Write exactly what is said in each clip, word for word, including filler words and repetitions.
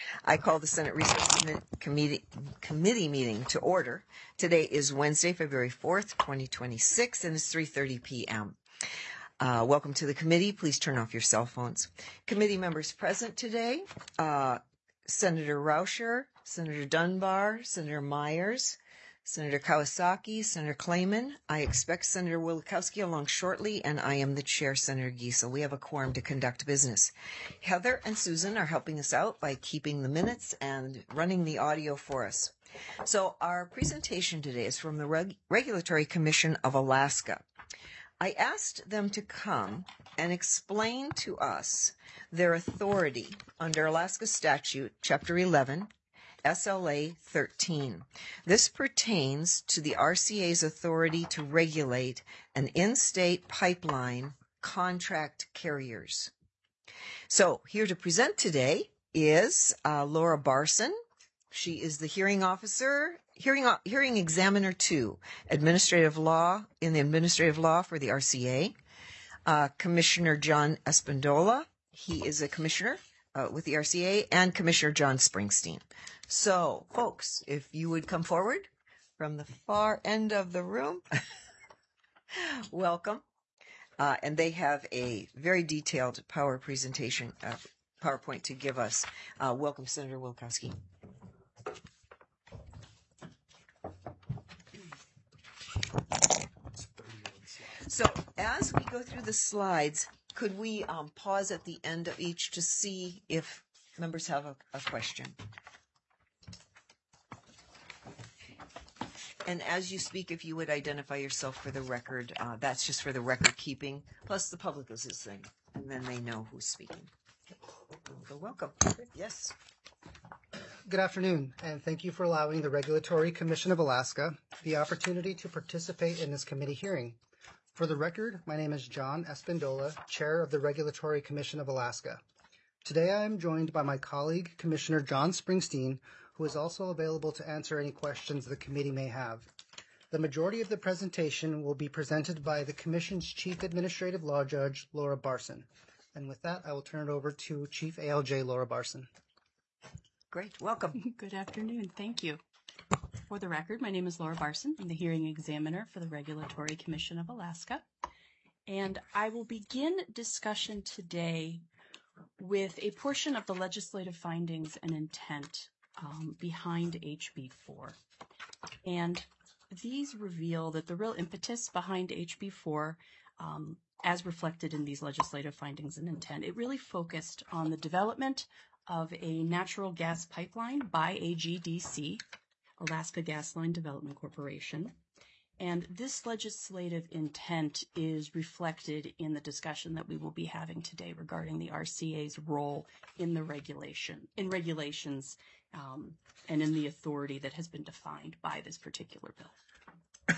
I call the Senate Resources Committee, Committee meeting to order. Today is Wednesday, February fourth, twenty twenty-six, and it's three thirty p.m. Uh, welcome to the committee. Please turn off your cell phones. Committee members present today, uh, Senator Rauscher, Senator Dunbar, Senator Myers, Senator Kawasaki, Senator Clayman. I expect Senator Wielkowski along shortly, and I am the chair, Senator Giesel. We have a quorum to conduct business. Heather and Susan are helping us out by keeping the minutes and running the audio for us. So our presentation today is from the Reg- Regulatory Commission of Alaska. I asked them to come and explain to us their authority under Alaska Statute, Chapter eleven, S L A thirteen. This pertains to the R C A's authority to regulate an in-state pipeline contract carriers. So here to present today is uh, Laura Barson. She is the hearing officer, hearing hearing examiner two, administrative law in the administrative law for the R C A. Uh, Commissioner John Espandola, he is a commissioner uh, with the R C A, and Commissioner John Springsteen. So, folks, if you would come forward from the far end of the room, welcome. Uh, and they have a very detailed power presentation, uh, PowerPoint to give us. Uh, welcome, Senator Wielkowski. So, as we go through the slides, could we um, pause at the end of each to see if members have a, a question? And as you speak, if you would identify yourself for the record, uh, that's just for the record keeping, plus the public is listening, and then they know who's speaking. So welcome. Yes. Good afternoon, and thank you for allowing the Regulatory Commission of Alaska the opportunity to participate in this committee hearing. For the record, my name is John Espandola, Chair of the Regulatory Commission of Alaska. Today I am joined by my colleague, Commissioner John Springsteen, who is also available to answer any questions the committee may have. The majority of the presentation will be presented by the Commission's Chief Administrative Law Judge, Laura Barson. And with that, I will turn it over to Chief A L J Laura Barson. Great. Welcome. Good afternoon. Thank you. For the record, my name is Laura Barson. I'm the hearing examiner for the Regulatory Commission of Alaska. And I will begin discussion today with a portion of the legislative findings and intent Um, behind H B four. And these reveal that the real impetus behind H B four, um, as reflected in these legislative findings and intent, it really focused on the development of a natural gas pipeline by A G D C, Alaska Gas Line Development Corporation. And this legislative intent is reflected in the discussion that we will be having today regarding the R C A's role in the regulation, in regulations, um, and in the authority that has been defined by this particular bill.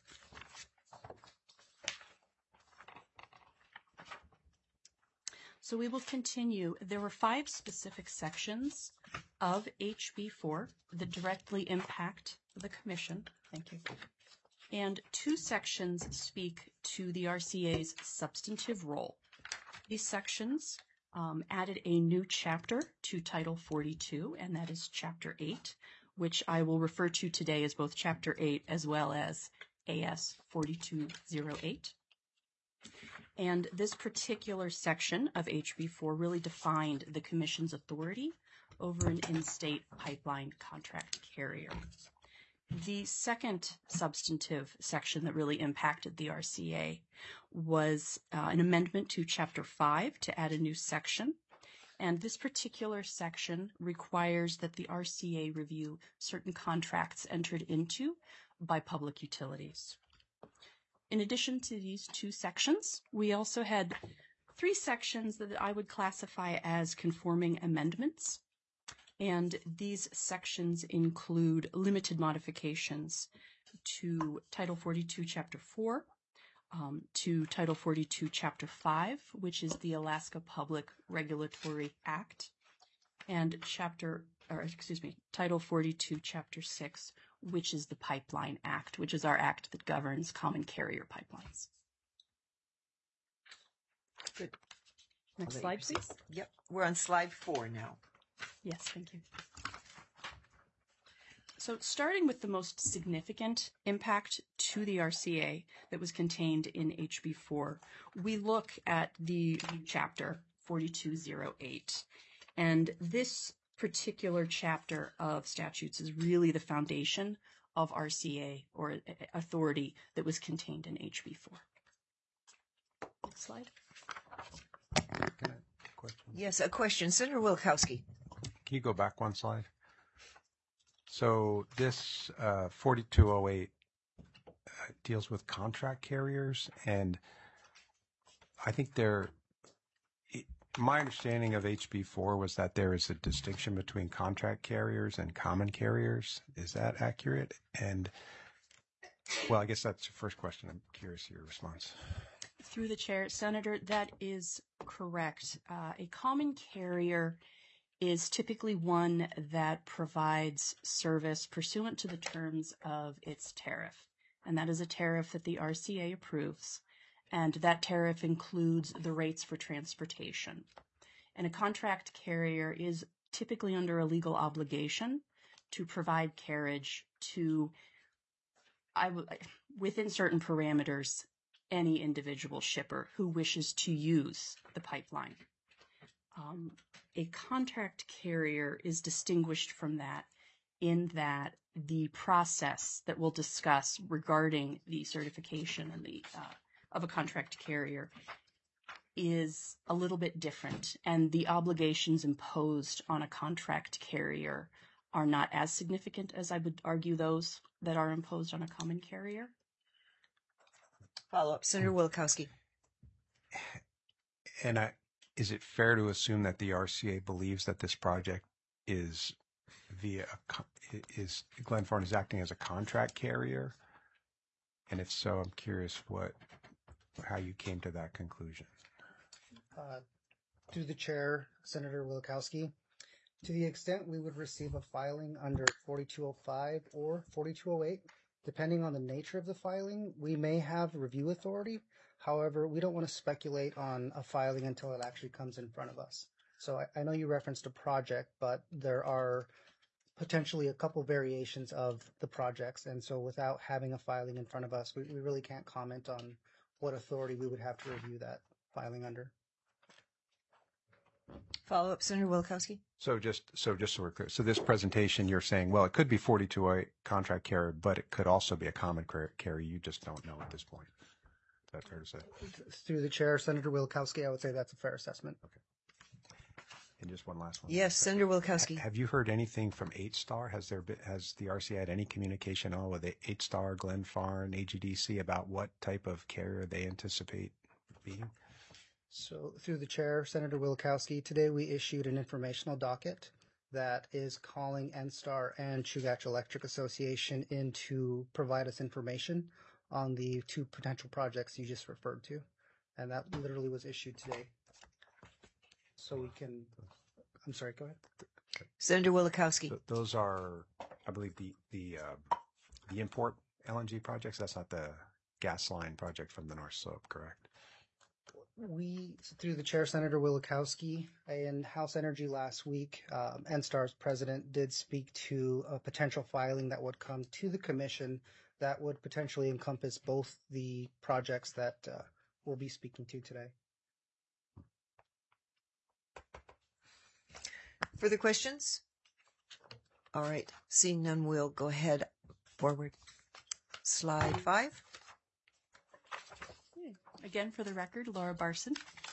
So we will continue. There were five specific sections of H B four that directly impact the Commission. Thank you. And two sections speak to the R C A's substantive role. These sections um, added a new chapter to Title forty-two, and that is Chapter eight, which I will refer to today as both Chapter eight as well as A S forty-two oh eight. And this particular section of H B four really defined the Commission's authority over an in-state pipeline contract carrier. The second substantive section that really impacted the R C A was uh, an amendment to Chapter five to add a new section. And this particular section requires that the R C A review certain contracts entered into by public utilities. In addition to these two sections, we also had three sections that I would classify as conforming amendments. And these sections include limited modifications to Title forty-two, Chapter four, um, to Title forty-two, Chapter five, which is the Alaska Public Regulatory Act, and Chapter, or excuse me, Title forty-two, Chapter six, which is the Pipeline Act, which is our act that governs common carrier pipelines. Good. Next slide, please. Yep, we're on slide four now. Yes, thank you. So starting with the most significant impact to the R C A that was contained in H B four, we look at the chapter forty-two oh eight. And this particular chapter of statutes is really the foundation of R C A, or authority, that was contained in H B four. Next slide. Can I, question? Yes, a question. Senator Wilkowski. Can you go back one slide? So this uh, forty-two oh eight uh, deals with contract carriers, and I think there, my understanding of H B four was that there is a distinction between contract carriers and common carriers. Is that accurate? And, well, I guess that's your first question. I'm curious your response. Through the chair, Senator, that is correct. Uh, a common carrier is typically one that provides service pursuant to the terms of its tariff. And that is a tariff that the R C A approves. And that tariff includes the rates for transportation. And a contract carrier is typically under a legal obligation to provide carriage to, I w- within certain parameters, any individual shipper who wishes to use the pipeline. Um, a contract carrier is distinguished from that in that the process that we'll discuss regarding the certification and the uh, of a contract carrier is a little bit different, and the obligations imposed on a contract carrier are not as significant as I would argue those that are imposed on a common carrier. Follow up, Senator Wilkowski. And I, is it fair to assume that the R C A believes that this project is via a, is Glenfarne is acting as a contract carrier? And if so, I'm curious what how you came to that conclusion. Uh, through the chair, Senator Wilkowski, to the extent we would receive a filing under forty-two oh five or forty-two oh eight, depending on the nature of the filing, we may have review authority. However, we don't want to speculate on a filing until it actually comes in front of us. So I, I know you referenced a project, but there are potentially a couple variations of the projects. And so without having a filing in front of us, we, we really can't comment on what authority we would have to review that filing under. Follow up, Senator Wilkowski. So just so just so we're clear, so this presentation you're saying, well, it could be forty-two oh eight contract carrier, but it could also be a common carrier. You just don't know at this point. Is that fair to say? Through the chair, Senator Wilkowski, I would say that's a fair assessment. Okay. And just one last one. Yes, Senator Wilkowski. Have you heard anything from eight star? Has there been, has the R C A had any communication at all with eight star, Glenfarne, A G D C about what type of carrier they anticipate being? So through the chair, Senator Wilkowski, today we issued an informational docket that is calling N STAR and Chugach Electric Association in to provide us information on the two potential projects you just referred to. And that literally was issued today. So we can, I'm sorry, go ahead. Senator Wilkowski. Th- those are, I believe, the the uh, the import L N G projects. That's not the gas line project from the North Slope, correct? We, through the chair, Senator Wilkowski, in House Energy last week, um, N STAR's president did speak to a potential filing that would come to the commission that would potentially encompass both the projects that uh, we'll be speaking to today. Further questions? All right. Seeing none, we'll go ahead forward. Slide five. Again, for the record, Laura Barson.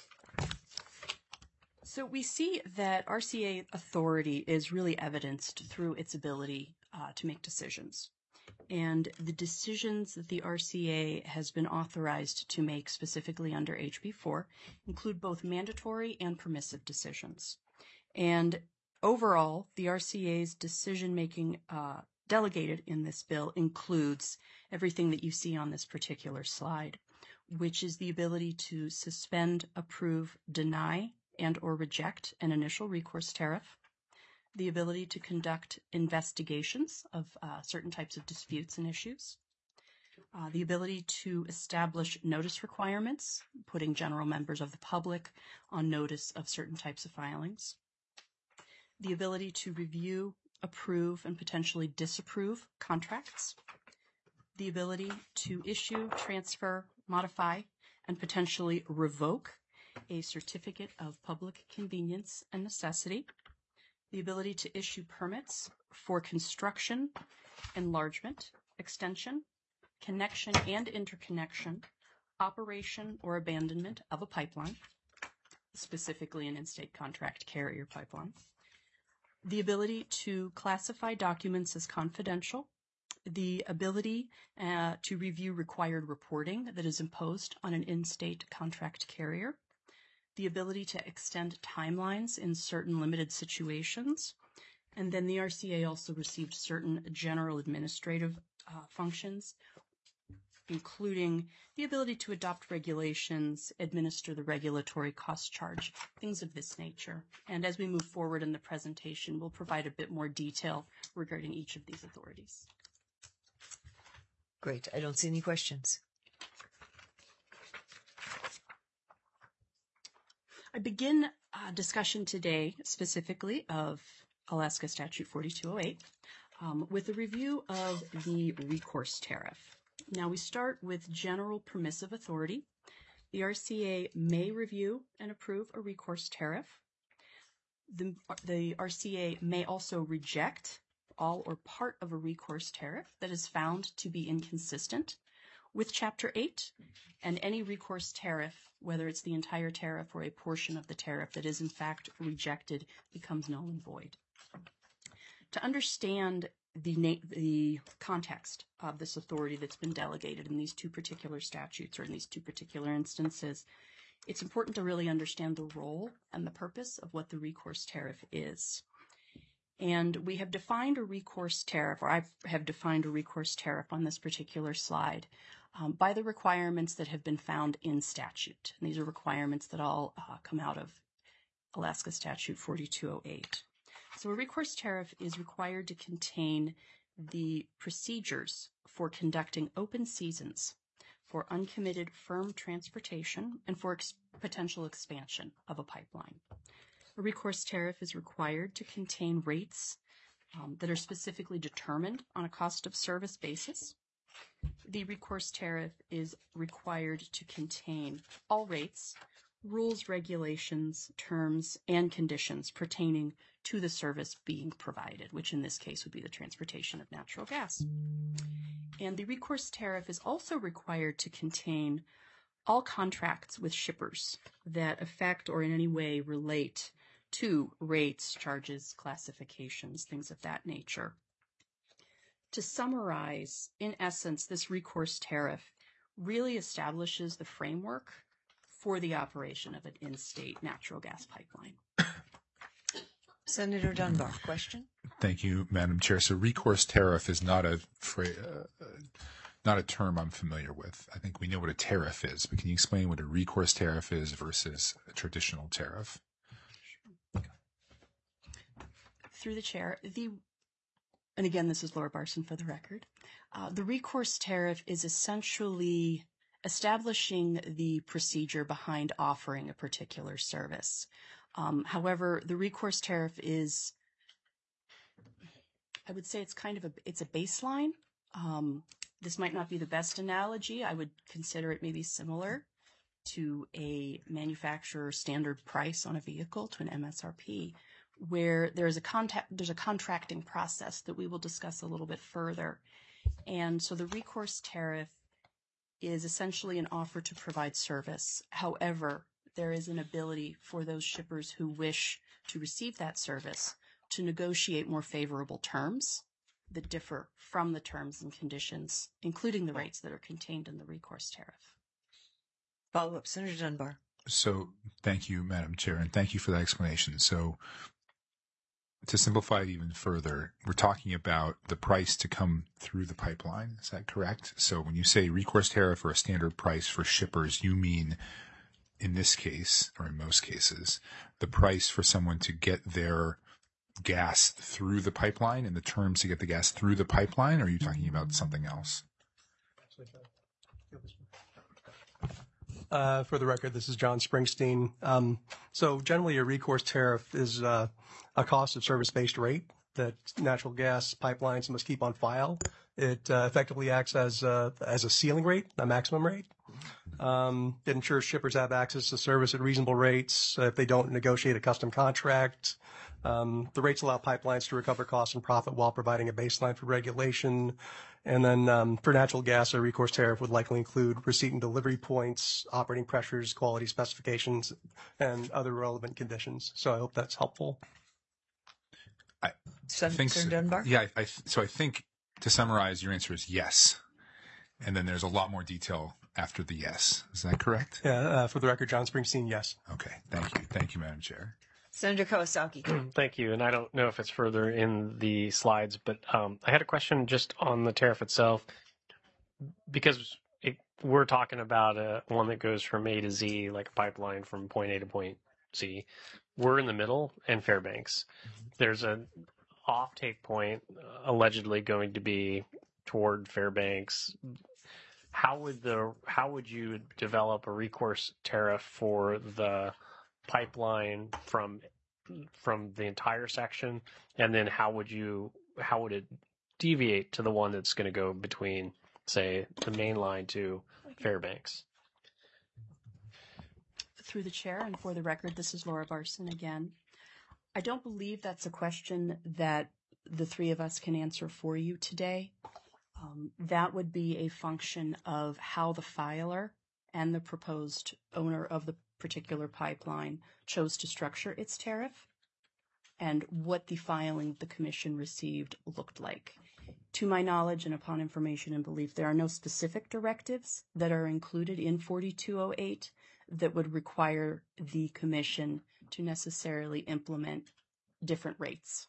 So we see that R C A authority is really evidenced through its ability uh, to make decisions. And the decisions that the R C A has been authorized to make specifically under H B four include both mandatory and permissive decisions. And overall, the R C A's decision-making uh, delegated in this bill includes everything that you see on this particular slide, which is the ability to suspend, approve, deny, and or reject an initial recourse tariff, the ability to conduct investigations of uh, certain types of disputes and issues, uh, the ability to establish notice requirements, putting general members of the public on notice of certain types of filings, the ability to review, approve, and potentially disapprove contracts, the ability to issue, transfer, modify, and potentially revoke a certificate of public convenience and necessity, the ability to issue permits for construction, enlargement, extension, connection and interconnection, operation or abandonment of a pipeline, specifically an in-state contract carrier pipeline, the ability to classify documents as confidential, the ability uh, to review required reporting that is imposed on an in-state contract carrier, the ability to extend timelines in certain limited situations, and then the R C A also received certain general administrative uh, functions, including the ability to adopt regulations, administer the regulatory cost charge, things of this nature. And as we move forward in the presentation, we'll provide a bit more detail regarding each of these authorities. Great. I don't see any questions. I begin uh, discussion today specifically of Alaska Statute forty-two oh eight um, with a review of the recourse tariff. Now we start with general permissive authority. The R C A may review and approve a recourse tariff. The, the R C A may also reject all or part of a recourse tariff that is found to be inconsistent with Chapter eight, and any recourse tariff, whether it's the entire tariff or a portion of the tariff that is in fact rejected, becomes null and void. To understand the, na- the context of this authority that's been delegated in these two particular statutes or in these two particular instances, it's important to really understand the role and the purpose of what the recourse tariff is. And we have defined a recourse tariff, or I have defined a recourse tariff on this particular slide, um, by the requirements that have been found in statute. And these are requirements that all uh, come out of Alaska Statute forty-two oh eight. So a recourse tariff is required to contain the procedures for conducting open seasons for uncommitted firm transportation and for ex- potential expansion of a pipeline. A recourse tariff is required to contain rates um, that are specifically determined on a cost of service basis. The recourse tariff is required to contain all rates, rules, regulations, terms, and conditions pertaining to the service being provided, which in this case would be the transportation of natural gas. And the recourse tariff is also required to contain all contracts with shippers that affect or in any way relate to rates, charges, classifications, things of that nature. To summarize, in essence, this recourse tariff really establishes the framework for the operation of an in-state natural gas pipeline. Senator Dunbar, question? Thank you, Madam Chair. So recourse tariff is not a fra- uh, not a term I'm familiar with. I think we know what a tariff is, but can you explain what a recourse tariff is versus a traditional tariff? Through the chair, the and again, this is Laura Barson for the record. Uh, the recourse tariff is essentially establishing the procedure behind offering a particular service. Um, however, the recourse tariff is, I would say it's kind of a, it's a baseline. Um, this might not be the best analogy. I would consider it maybe similar to a manufacturer standard price on a vehicle, to an M S R P, where there's a contact, there's a contracting process that we will discuss a little bit further. And so the recourse tariff is essentially an offer to provide service. However, there is an ability for those shippers who wish to receive that service to negotiate more favorable terms that differ from the terms and conditions, including the rates that are contained in the recourse tariff. Follow up, Senator Dunbar. So thank you, Madam Chair, and thank you for that explanation. So to simplify it even further, we're talking about the price to come through the pipeline. Is that correct? So when you say recourse tariff or a standard price for shippers, you mean in this case, or in most cases, the price for someone to get their gas through the pipeline and the terms to get the gas through the pipeline, or are you talking about something else? Uh, for the record, this is John Springsteen. Um, so generally a recourse tariff is uh, a cost of service-based rate that natural gas pipelines must keep on file. It uh, effectively acts as a, as a ceiling rate, a maximum rate. Um, it ensures shippers have access to service at reasonable rates uh, if they don't negotiate a custom contract. Um, the rates allow pipelines to recover costs and profit while providing a baseline for regulation. And then um, for natural gas, a recourse tariff would likely include receipt and delivery points, operating pressures, quality specifications, and other relevant conditions. So I hope that's helpful. I Sen- think Senator so. Dunbar? Yeah, I, I, so I think to summarize, your answer is yes. And then there's a lot more detail after the yes. Is that correct? Yeah, uh, for the record, John Springsteen, yes. Okay, thank you. Thank you, Madam Chair. Senator Kawasaki. Thank you. And I don't know if it's further in the slides, but um, I had a question just on the tariff itself, because it, we're talking about a, one that goes from A to Z, like a pipeline from point A to point Z. We're in the middle, and Fairbanks. There's an off-take point uh, allegedly going to be toward Fairbanks. How would the how would you develop a recourse tariff for the pipeline from from the entire section, and then how would you how would it deviate to the one that's going to go between, say, the main line to Fairbanks? Through the chair, and for the record, this is Laura Barson again. I don't believe that's a question that the three of us can answer for you today. Um, that would be a function of how the filer and the proposed owner of the particular pipeline chose to structure its tariff and what the filing the commission received looked like. To my knowledge and upon information and belief, there are no specific directives that are included in forty-two oh eight that would require the commission to necessarily implement different rates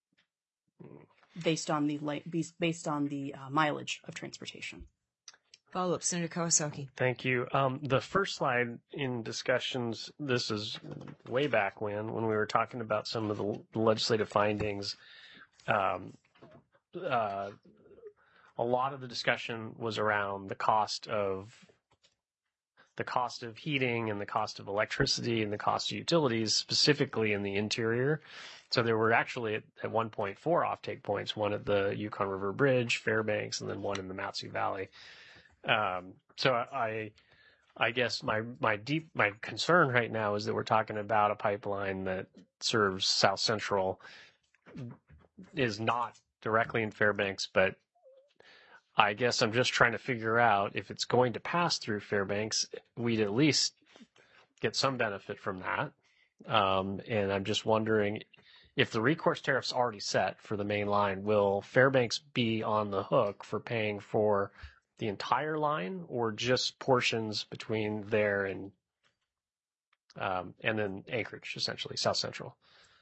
based on the based on the uh, mileage of transportation. Follow up, Senator Kawasaki. Thank you. Um, the first slide in discussions, this is way back when, when we were talking about some of the legislative findings. Um, uh, a lot of the discussion was around the cost of the cost of heating and the cost of electricity and the cost of utilities, specifically in the interior. So there were actually at, at one point four offtake points, one at the Yukon River Bridge, Fairbanks, and then one in the Mat-Su Valley. Um, so I, I guess my, my deep, my concern right now is that we're talking about a pipeline that serves South Central, is not directly in Fairbanks, but I guess I'm just trying to figure out if it's going to pass through Fairbanks, we'd at least get some benefit from that. Um, and I'm just wondering if the recourse tariff's already set for the main line, will Fairbanks be on the hook for paying for the entire line or just portions between there and um, and then Anchorage, essentially, South Central?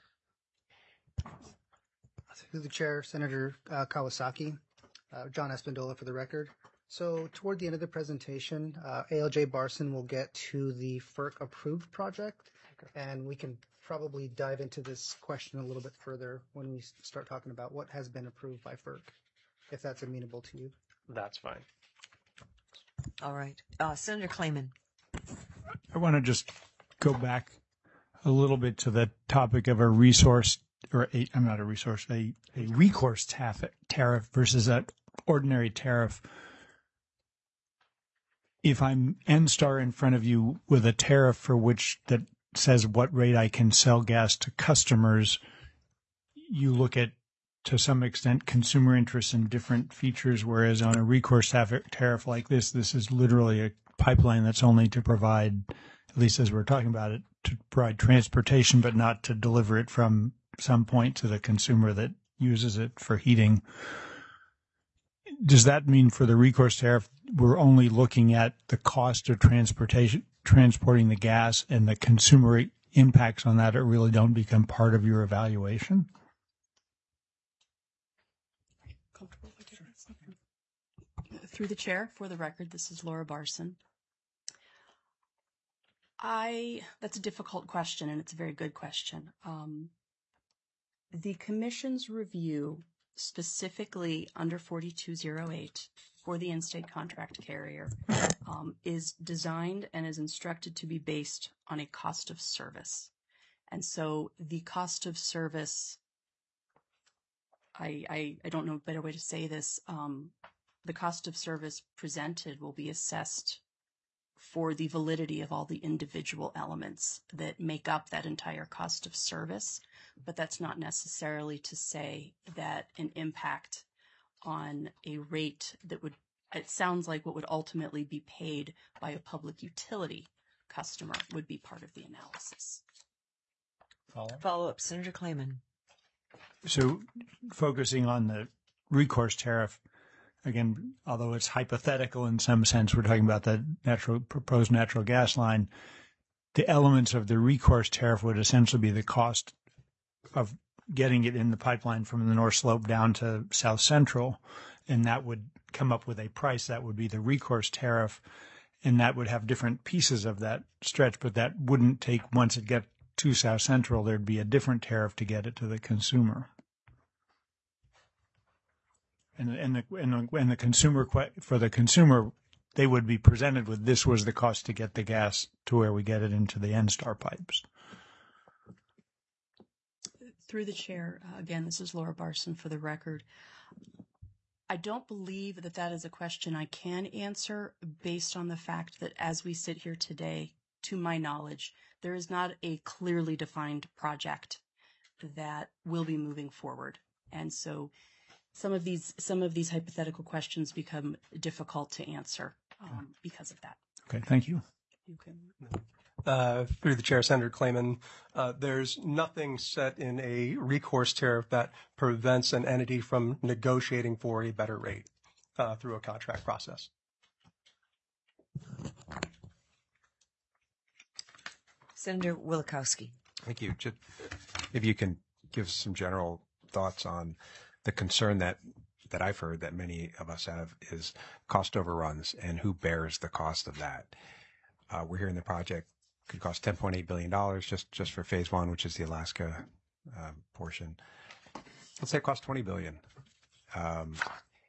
Through the chair, Senator uh, Kawasaki, uh, John Espendola for the record. So toward the end of the presentation, uh, A L J Barson will get to the F E R C-approved project, and we can probably dive into this question a little bit further when we start talking about what has been approved by F E R C, if that's amenable to you. That's fine. All right. Uh, Senator Clayman. I want to just go back a little bit to the topic of a resource, or a, I'm not a resource, a, a recourse tariff, tariff versus an ordinary tariff. If I'm N-Star in front of you with a tariff for which that says what rate I can sell gas to customers, you look at, to some extent, consumer interests and different features, whereas on a recourse tariff like this, this is literally a pipeline that's only to provide, at least as we're talking about it, to provide transportation, but not to deliver it from some point to the consumer that uses it for heating. Does that mean for the recourse tariff, we're only looking at the cost of transportation, transporting the gas, and the consumer impacts on that, it really don't become part of your evaluation? Through the chair, for the record, this is Laura Barson. I, that's a difficult question, and it's a very good question. Um, the Commission's review, specifically under forty-two oh eight, for the in-state contract carrier um, is designed and is instructed to be based on a cost of service. And so the cost of service, I, I, I don't know a better way to say this, um, the cost of service presented will be assessed for the validity of all the individual elements that make up that entire cost of service. But that's not necessarily to say that an impact on a rate that would, it sounds like what would ultimately be paid by a public utility customer would be part of the analysis. Follow. Follow up, Senator Clayman. So focusing on the recourse tariff, again, although it's hypothetical in some sense, we're talking about the natural proposed natural gas line. The elements of the recourse tariff would essentially be the cost of getting it in the pipeline from the North Slope down to South Central, and that would come up with a price that would be the recourse tariff, and that would have different pieces of that stretch, but that wouldn't take, once it get to South Central, there'd be a different tariff to get it to the consumer. And, and the and the, and the consumer for the consumer, they would be presented with this was the cost to get the gas to where we get it into the N-Star pipes. Through the chair, uh, again, this is Laura Barson for the record. I don't believe that that is a question I can answer based on the fact that as we sit here today, to my knowledge, there is not a clearly defined project that will be moving forward. And so some of these some of these hypothetical questions become difficult to answer um, because of that. Okay, thank you. You can. Uh, through the chair, Senator Clayman, uh, there's nothing set in a recourse tariff that prevents an entity from negotiating for a better rate uh, through a contract process. Senator Wielechowski. Thank you. Just, if you can give some general thoughts on the concern that that I've heard that many of us have is cost overruns and who bears the cost of that. Uh, we're hearing the project could cost ten point eight billion dollars just, just for phase one, which is the Alaska uh, portion. Let's say it costs twenty billion dollars. Um,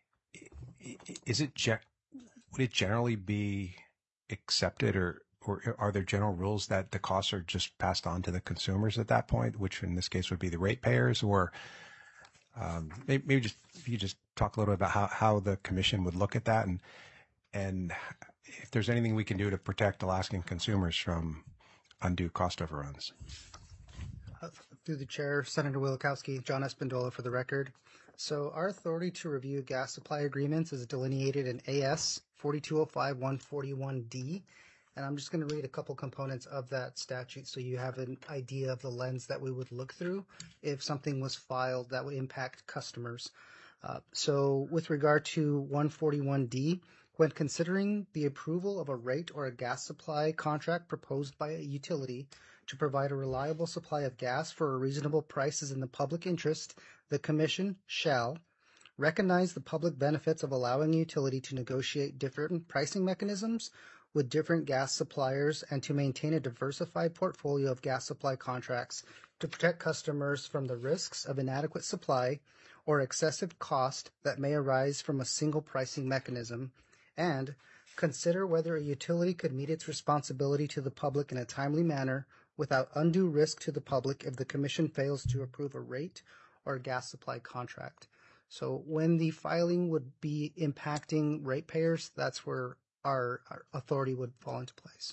is it, ge- would it generally be accepted or Or are there general rules that the costs are just passed on to the consumers at that point, which in this case would be the ratepayers? Or um, maybe, maybe just if you just talk a little bit about how, how the commission would look at that, and and if there's anything we can do to protect Alaskan consumers from undue cost overruns. Uh, through the chair, Senator Wielechowski, John Espendola for the record. So our authority to review gas supply agreements is delineated in A S forty-two oh five dash one forty-one D. And I'm just going to read a couple components of that statute so you have an idea of the lens that we would look through if something was filed that would impact customers. Uh, so with regard to one forty-one D, when considering the approval of a rate or a gas supply contract proposed by a utility to provide a reliable supply of gas for a reasonable price is in the public interest, the Commission shall recognize the public benefits of allowing a utility to negotiate different pricing mechanisms with different gas suppliers and to maintain a diversified portfolio of gas supply contracts to protect customers from the risks of inadequate supply or excessive cost that may arise from a single pricing mechanism, and consider whether a utility could meet its responsibility to the public in a timely manner without undue risk to the public if the Commission fails to approve a rate or a gas supply contract. So when the filing would be impacting ratepayers, that's where Our, our authority would fall into place.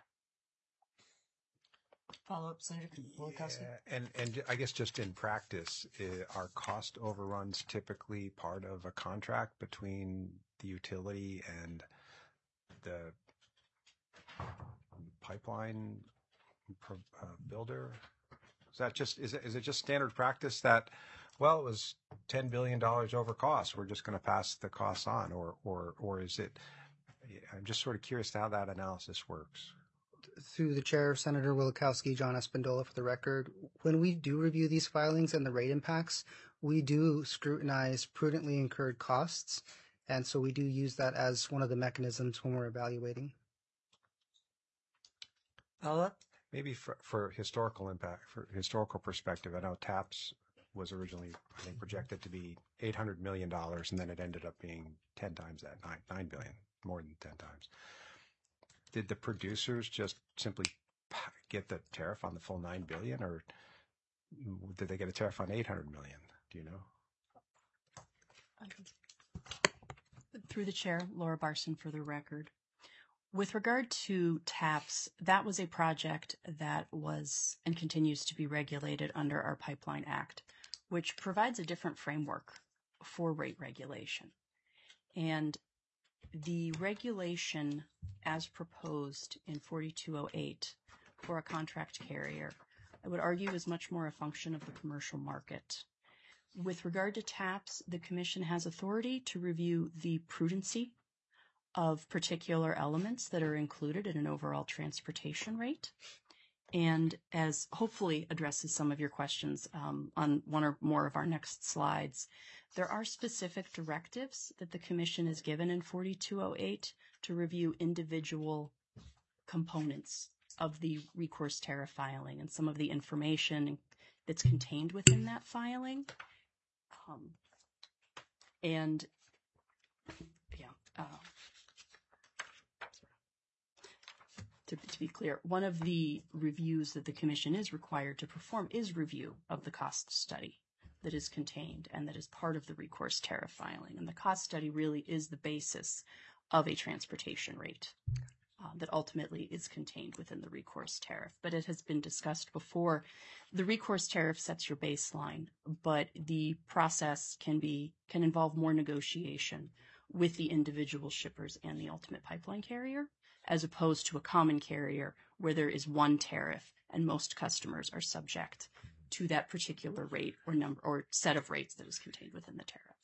Follow up, Senator Wielechowski. Yeah, and and I guess just in practice, uh, are cost overruns typically part of a contract between the utility and the pipeline uh, builder? Is that just is it is it just standard practice that, well, it was ten billion dollars over cost, we're just going to pass the costs on, or or or is it? I'm just sort of curious to how that analysis works. Through the chair, Senator Wielechowski, John Espendola for the record. When we do review these filings and the rate impacts, we do scrutinize prudently incurred costs, and so we do use that as one of the mechanisms when we're evaluating. Follow up? Maybe for, for historical impact, for historical perspective, I know TAPS was originally, I think, projected to be eight hundred million dollars, and then it ended up being ten times that, nine, nine billion, more than ten times. Did the producers just simply get the tariff on the full nine billion, or did they get a tariff on eight hundred million? Do you know? Through the chair, Laura Barson for the record. With regard to TAPS, that was a project that was and continues to be regulated under our Pipeline Act, which provides a different framework for rate regulation. And the regulation as proposed in forty-two oh eight for a contract carrier, I would argue is much more a function of the commercial market. With regard to TAPS, the Commission has authority to review the prudency of particular elements that are included in an overall transportation rate. And as hopefully addresses some of your questions um, on one or more of our next slides, there are specific directives that the Commission is given in forty-two oh eight to review individual components of the recourse tariff filing and some of the information that's contained within that filing. Um, and yeah, uh, to, to be clear, one of the reviews that the Commission is required to perform is review of the cost study that is contained and that is part of the recourse tariff filing. And the cost study really is the basis of a transportation rate uh, that ultimately is contained within the recourse tariff. But it has been discussed before. The recourse tariff sets your baseline, but the process can be can involve more negotiation with the individual shippers and the ultimate pipeline carrier, as opposed to a common carrier where there is one tariff and most customers are subject to that particular rate or number or set of rates that is contained within the tariff.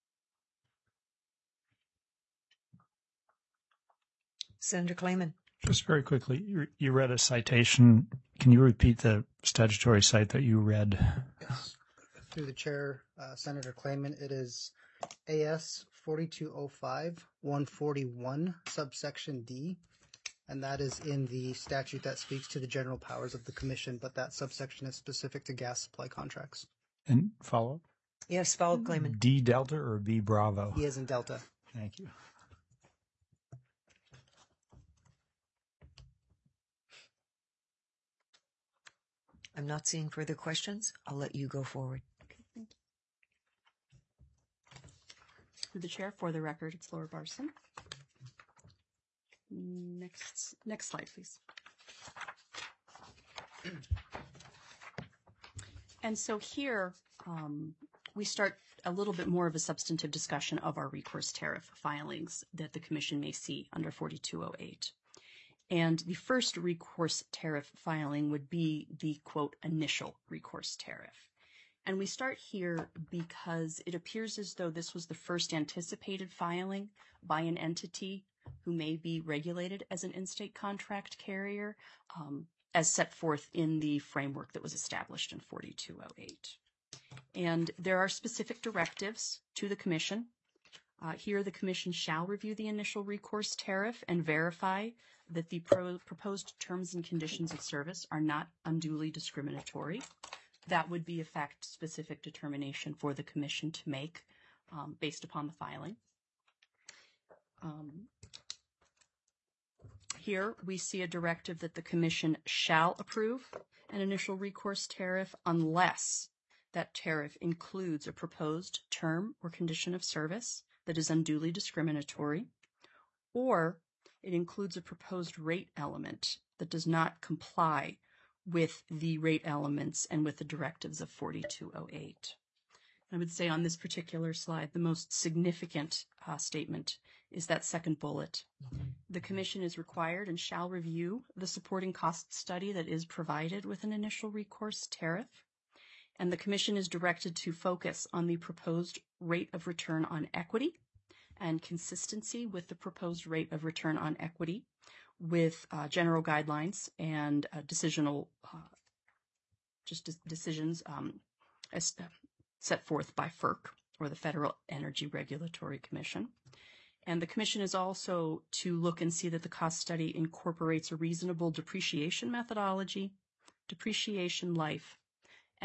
Senator Klayman. Just very quickly, you, you read a citation. Can you repeat the statutory cite that you read? Yes. Through the chair, uh, Senator Klayman, it is A S forty-two oh five one forty-one subsection D, and that is in the statute that speaks to the general powers of the Commission, but that subsection is specific to gas supply contracts. And follow up? Yes, follow Klayman. D Delta or B Bravo? E as in Delta. Thank you. I'm not seeing further questions. I'll let you go forward. Okay, thank you. Through the chair, for the record, it's Laura Barson. Next, next slide, please. And so here, um, we start a little bit more of a substantive discussion of our recourse tariff filings that the Commission may see under forty-two oh eight. And the first recourse tariff filing would be the, quote, initial recourse tariff. And we start here because it appears as though this was the first anticipated filing by an entity who may be regulated as an in-state contract carrier, um, as set forth in the framework that was established in forty-two oh eight. And there are specific directives to the Commission. Uh, here, the Commission shall review the initial recourse tariff and verify that the pro- proposed terms and conditions of service are not unduly discriminatory. That would be a fact-specific determination for the Commission to make um, based upon the filing. Um, here, we see a directive that the Commission shall approve an initial recourse tariff unless that tariff includes a proposed term or condition of service that is unduly discriminatory, or it includes a proposed rate element that does not comply with the rate elements and with the directives of forty-two oh eight. I would say on this particular slide, the most significant uh, statement is that second bullet. The Commission is required and shall review the supporting cost study that is provided with an initial recourse tariff, and the Commission is directed to focus on the proposed rate of return on equity and consistency with the proposed rate of return on equity with uh, general guidelines and uh, decisional uh, just de- decisions um, as, uh, set forth by FERC, or the Federal Energy Regulatory Commission. And the Commission is also to look and see that the cost study incorporates a reasonable depreciation methodology, depreciation life,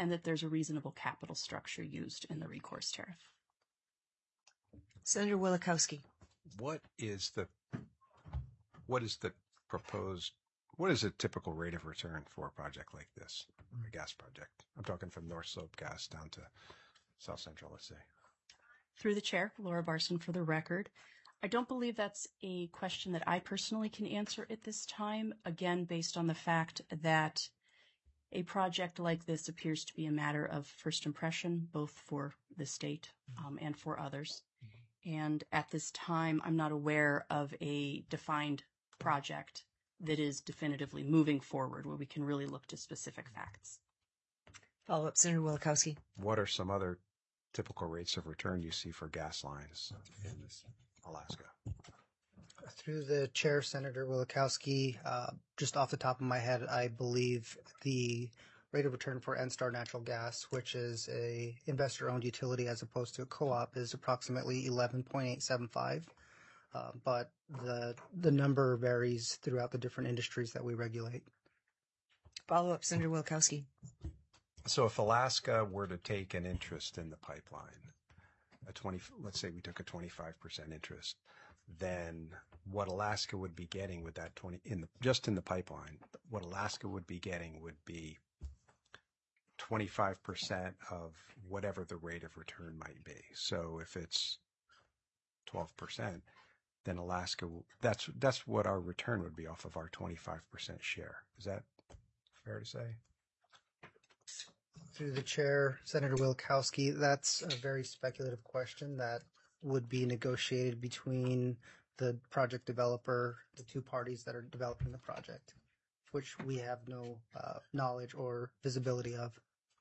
and that there's a reasonable capital structure used in the recourse tariff. Senator Wielechowski. What is the what is the proposed what is a typical rate of return for a project like this, a gas project? I'm talking from North Slope Gas down to South Central, let's say. Through the chair, Laura Barson for the record. I don't believe that's a question that I personally can answer at this time, again, based on the fact that a project like this appears to be a matter of first impression, both for the state um, and for others. And at this time, I'm not aware of a defined project that is definitively moving forward where we can really look to specific facts. Follow up, Senator Wielechowski. What are some other typical rates of return you see for gas lines in Alaska? Through the chair, Senator Wielechowski, uh, just off the top of my head, I believe the rate of return for NStar Natural Gas, which is a investor-owned utility as opposed to a co-op, is approximately eleven point eight seven five. Uh, but the the number varies throughout the different industries that we regulate. Follow up, Senator Wielechowski. So if Alaska were to take an interest in the pipeline, a twenty, let's say we took a twenty-five percent interest, then what Alaska would be getting with that twenty in the, just in the pipeline, what Alaska would be getting would be twenty-five percent of whatever the rate of return might be. So if it's twelve percent, then Alaska, that's, that's what our return would be off of our twenty-five percent share. Is that fair to say? Through the chair, Senator Wielechowski, that's a very speculative question that would be negotiated between the project developer, the two parties that are developing the project, which we have no uh, knowledge or visibility of.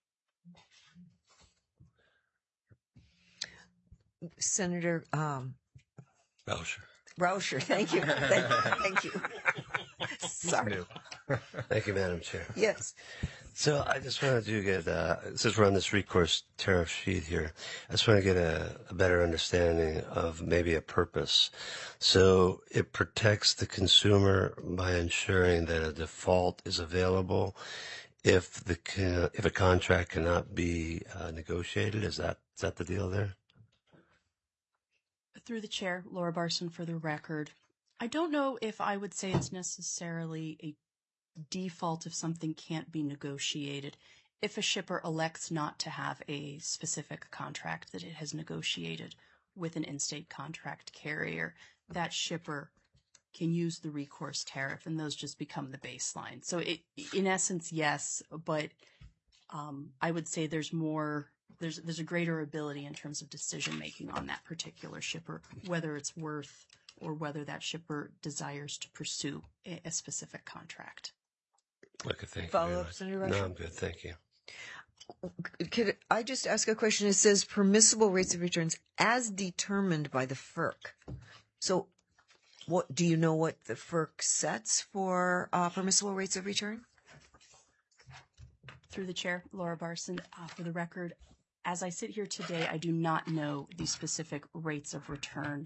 Senator um, Rauscher. Rauscher, thank you. Thank, thank you. Sorry. Thank you, Madam Chair. Yes. So I just wanted to get, uh, since we're on this recourse tariff sheet here, I just want to get a, a better understanding of maybe a purpose. So it protects the consumer by ensuring that a default is available if the if a contract cannot be uh, negotiated. Is that is that the deal there? Through the chair, Laura Barson for the record. I don't know if I would say it's necessarily a default if something can't be negotiated. If a shipper elects not to have a specific contract that it has negotiated with an in-state contract carrier, that shipper can use the recourse tariff, and those just become the baseline. So it, in essence, yes, but um, I would say there's more, there's there's a greater ability in terms of decision making on that particular shipper, whether it's worth or whether that shipper desires to pursue a, a specific contract. Okay, thank you. Follow very up, much. Senator No, Rauscher? I'm good. Thank you. Could I just ask a question? It says permissible rates of returns as determined by the F E R C. So what do you know what the F E R C sets for uh, permissible rates of return? Through the chair, Laura Barson, uh, for the record, as I sit here today, I do not know the specific rates of return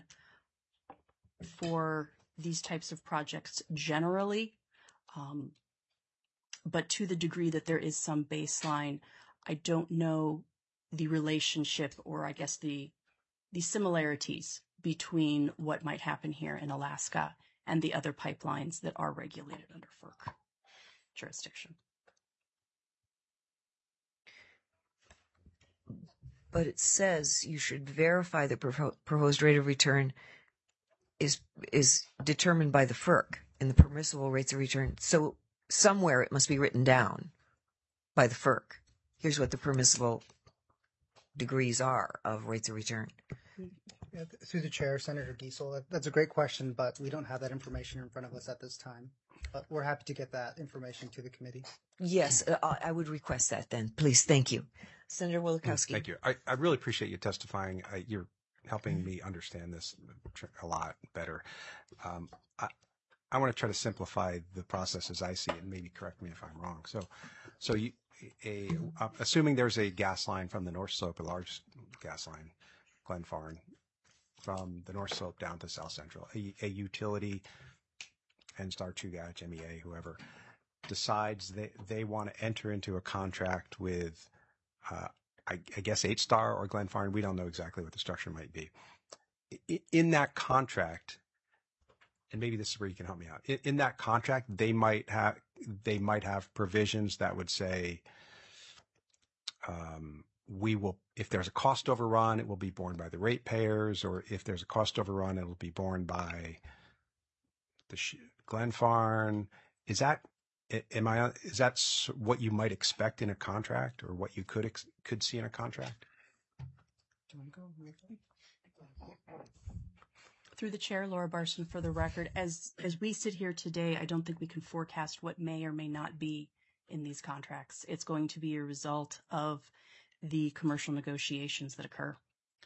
for these types of projects generally. Um, but to the degree that there is some baseline, I don't know the relationship or I guess the the similarities between what might happen here in Alaska and the other pipelines that are regulated under F E R C jurisdiction. But it says you should verify the propo- proposed rate of return is is determined by the F E R C and the permissible rates of return. So somewhere it must be written down by the F E R C. Here's what the permissible degrees are of rates of return. Yeah, th- through the chair, Senator Diesel, that, that's a great question, but we don't have that information in front of us at this time. But we're happy to get that information to the committee. Yes, uh, I I would request that then, please. Thank you. Senator Wielechowski. Thank you. I, I really appreciate you testifying. Uh, you're helping me understand this a lot better. Um, I, I want to try to simplify the process as I see it, and maybe correct me if I'm wrong. So, so you, a, uh, assuming there's a gas line from the North Slope, a large gas line, Glenfarne, from the North Slope down to South Central, a, a utility, NStar, Chugach, M E A, whoever, decides they, they want to enter into a contract with uh, I, I guess Eight Star or Glenfarne, we don't know exactly what the structure might be. I, in that contract, and maybe this is where you can help me out. In, in that contract, they might have they might have provisions that would say, um, we will, if there's a cost overrun, it will be borne by the ratepayers, or if there's a cost overrun, it will be borne by the Glenfarne. Is that am I is that what you might expect in a contract, or what you could ex, could see in a contract? Do you want to go? Through the chair, Laura Barson, for the record, as as we sit here today, I don't think we can forecast what may or may not be in these contracts. It's going to be a result of the commercial negotiations that occur.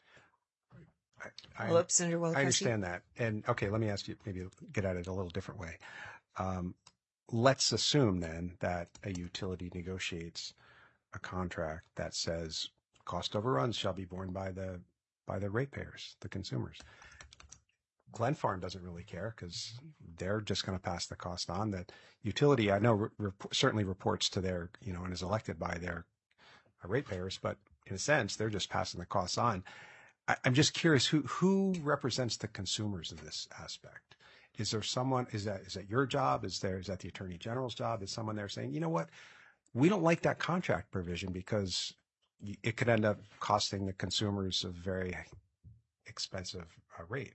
I, Hello, Senator Wielechowski. I understand that. And okay, let me ask you, maybe get at it a little different way. Um, let's assume then that a utility negotiates a contract that says cost overruns shall be borne by the by the ratepayers, the consumers. Glenfarne doesn't really care because they're just going to pass the cost on. That utility, I know, re- rep- certainly reports to their, you know, and is elected by their ratepayers, but in a sense, they're just passing the costs on. I, I'm just curious, who who represents the consumers in this aspect? Is there someone? Is that is that your job? Is there is that the Attorney General's job? Is someone there saying, you know what, we don't like that contract provision because it could end up costing the consumers a very expensive uh, rate?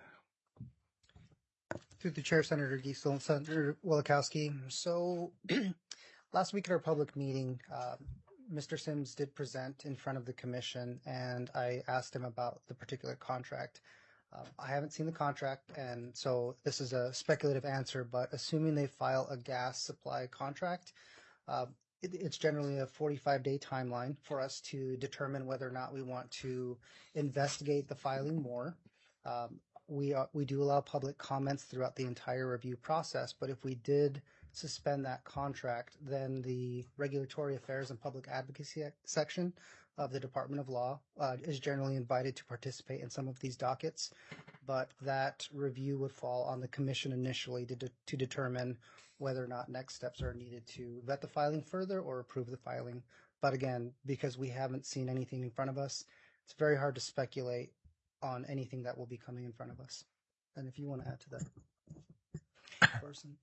Through the chair, Senator Giesel, Senator Wielechowski. So last week at our public meeting, uh, Mister Sims did present in front of the commission, and I asked him about the particular contract. Uh, I haven't seen the contract, and so this is a speculative answer, but assuming they file a gas supply contract, uh, it, it's generally a forty-five day timeline for us to determine whether or not we want to investigate the filing more. Um, We are, we do allow public comments throughout the entire review process, but if we did suspend that contract, then the Regulatory Affairs and Public Advocacy section of the Department of Law uh, is generally invited to participate in some of these dockets, but that review would fall on the commission initially to, de- to determine whether or not next steps are needed to vet the filing further or approve the filing. But again, because we haven't seen anything in front of us, it's very hard to speculate on anything that will be coming in front of us. And if you want to add to that, person.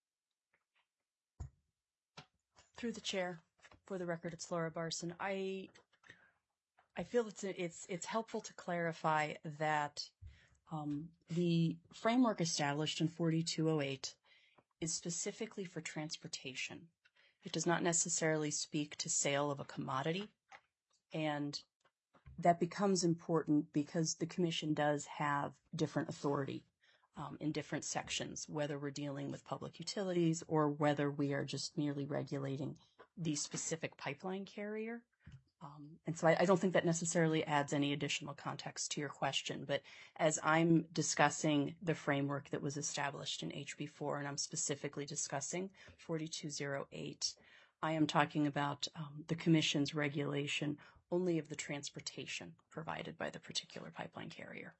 Through the chair, for the record, it's Laura Barson. I I feel it's it's it's helpful to clarify that um, the framework established in forty-two oh eight is specifically for transportation. It does not necessarily speak to sale of a commodity, and that becomes important because the commission does have different authority um, in different sections, whether we're dealing with public utilities or whether we are just merely regulating the specific pipeline carrier. Um, and so I, I don't think that necessarily adds any additional context to your question. But as I'm discussing the framework that was established in H B four, and I'm specifically discussing forty-two oh eight, I am talking about um, the commission's regulation only of the transportation provided by the particular pipeline carrier.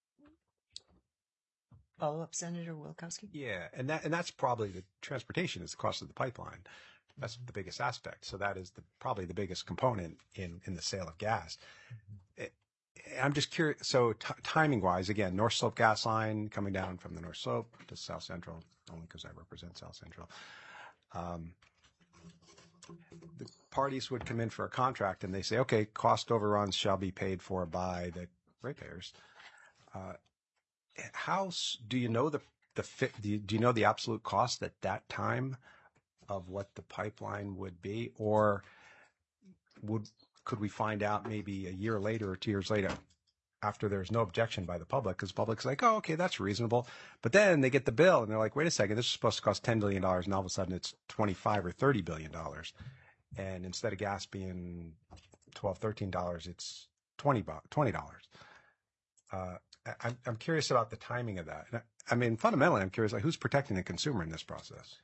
Follow up, Senator Wielechowski. Yeah, and that and that's probably the transportation is the cost of the pipeline. That's the biggest aspect. So that is the, probably the biggest component in, in the sale of gas. It, I'm just curious. So t- timing wise, again, North Slope gas line coming down from the North Slope to South Central, only because I represent South Central. Um, the parties would come in for a contract and they say, okay, cost overruns shall be paid for by the ratepayers. Uh, how do you know the, the fit? Do you, do you know the absolute cost at that time of what the pipeline would be? Or would, could we find out maybe a year later or two years later after there's no objection by the public? Because the public's like, oh, okay, that's reasonable. But then they get the bill and they're like, wait a second, this is supposed to cost ten billion dollars. And all of a sudden it's twenty-five or thirty billion dollars. And instead of gas being twelve, thirteen dollars, it's twenty dollars. Uh, I'm, I'm curious about the timing of that. And I, I mean, fundamentally, I'm curious, like, who's protecting the consumer in this process?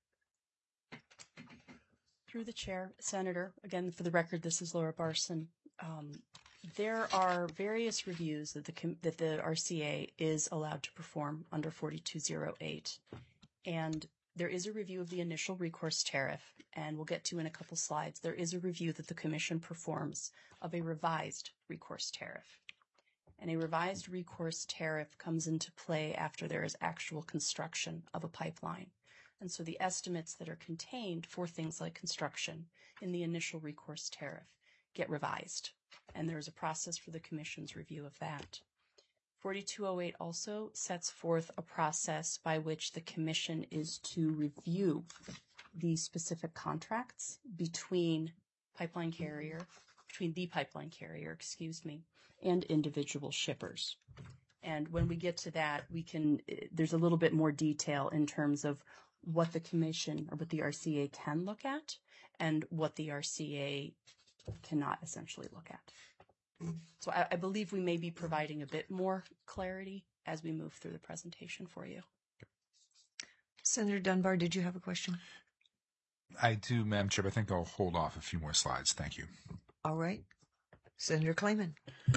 Through the chair, Senator, again, for the record, this is Laura Barson. Um, there are various reviews that the that the R C A is allowed to perform under forty-two oh eight. And there is a review of the initial recourse tariff, and we'll get to in a couple slides. There is a review that the Commission performs of a revised recourse tariff. And a revised recourse tariff comes into play after there is actual construction of a pipeline. And so the estimates that are contained for things like construction in the initial recourse tariff get revised. And there is a process for the Commission's review of that. forty-two oh eight also sets forth a process by which the Commission is to review the specific contracts between pipeline carrier, between the pipeline carrier, excuse me, and individual shippers. And when we get to that, we can, there's a little bit more detail in terms of what the Commission or what the R C A can look at and what the R C A cannot essentially look at. So I, I believe we may be providing a bit more clarity as we move through the presentation for you. Senator Dunbar, did you have a question? I do, Madam Chair, but I think I'll hold off a few more slides. Thank you. All right. Senator Clayman.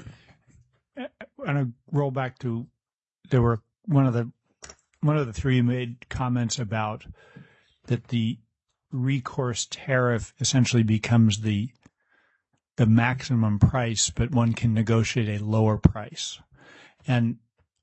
I want to roll back to, there were one of the, one of the three made comments about that the recourse tariff essentially becomes the the maximum price, but one can negotiate a lower price. And,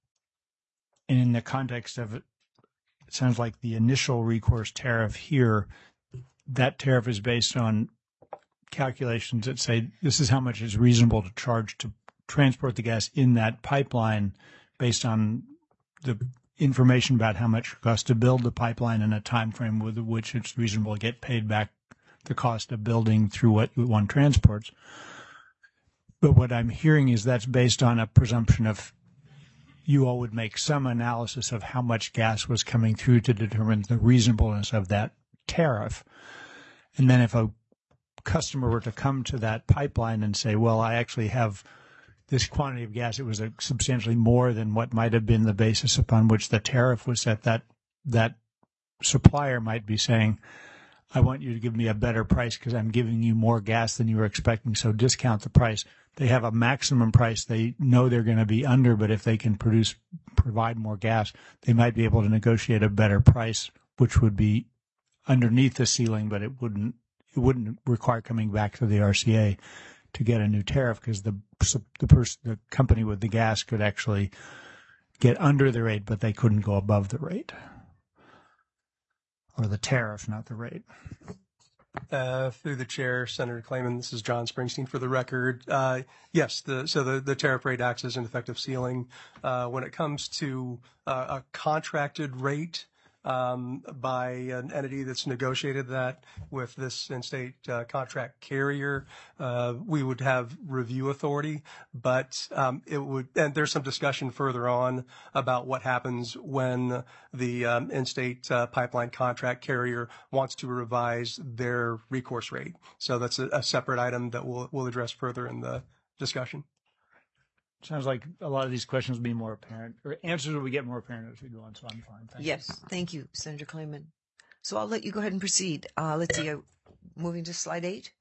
and in the context of it, it sounds like the initial recourse tariff here, that tariff is based on calculations that say this is how much is reasonable to charge to transport the gas in that pipeline based on the information about how much it costs to build the pipeline and a time frame with which it's reasonable to get paid back the cost of building through what one transports. But what I'm hearing is that's based on a presumption of you all would make some analysis of how much gas was coming through to determine the reasonableness of that tariff. And then if a customer were to come to that pipeline and say, well, I actually have this quantity of gas, it was a substantially more than what might have been the basis upon which the tariff was set, that that supplier might be saying, I want you to give me a better price because I'm giving you more gas than you were expecting, so discount the price. They have a maximum price they know they're going to be under, but if they can produce, provide more gas, they might be able to negotiate a better price, which would be underneath the ceiling, but it wouldn't it wouldn't require coming back to the R C A to get a new tariff because the the person the company with the gas could actually get under the rate, but they couldn't go above the rate. Or the tariff, not the rate. Uh, through the chair, Senator Clayman, this is John Springsteen for the record. Uh, yes, the, so the, the tariff rate acts as an effective ceiling. Uh, when it comes to uh, a contracted rate um, by an entity that's negotiated that with this in-state uh, contract carrier, uh, we would have review authority, but um, it would, and there's some discussion further on about what happens when the um, in-state uh, pipeline contract carrier wants to revise their recourse rate. So that's a, a separate item that we'll, we'll address further in the discussion. Sounds like a lot of these questions will be more apparent, or answers will get more apparent as we go on, so I'm fine. Thank yes, you. Thank you, Senator Clayman. So I'll let you go ahead and proceed. Uh, let's see, uh, moving to slide eight.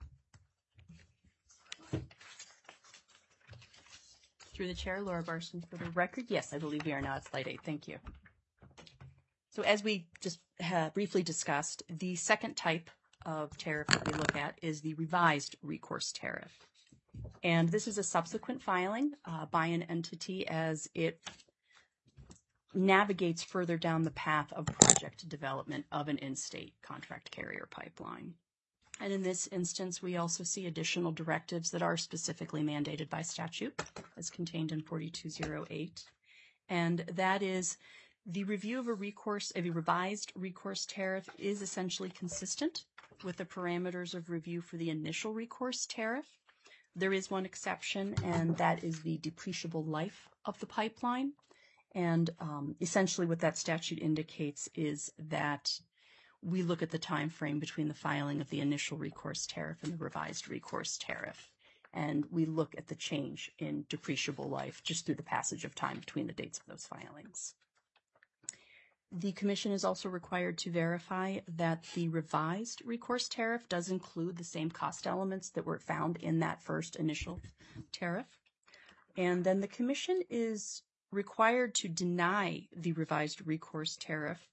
Through the chair, Laura Barson for the record. Yes, I believe we are now at slide eight. Thank you. So as we just uh, briefly discussed, the second type of tariff that we look at is the revised recourse tariff. And this is a subsequent filing uh, by an entity as it navigates further down the path of project development of an in-state contract carrier pipeline. And in this instance, we also see additional directives that are specifically mandated by statute, as contained in forty-two oh eight. And that is the review of a recourse, of a revised recourse tariff is essentially consistent with the parameters of review for the initial recourse tariff. There is one exception, and that is the depreciable life of the pipeline. And um, essentially what that statute indicates is that we look at the time frame between the filing of the initial recourse tariff and the revised recourse tariff. And we look at the change in depreciable life just through the passage of time between the dates of those filings. The Commission is also required to verify that the revised recourse tariff does include the same cost elements that were found in that first initial tariff. And then the Commission is required to deny the revised recourse tariff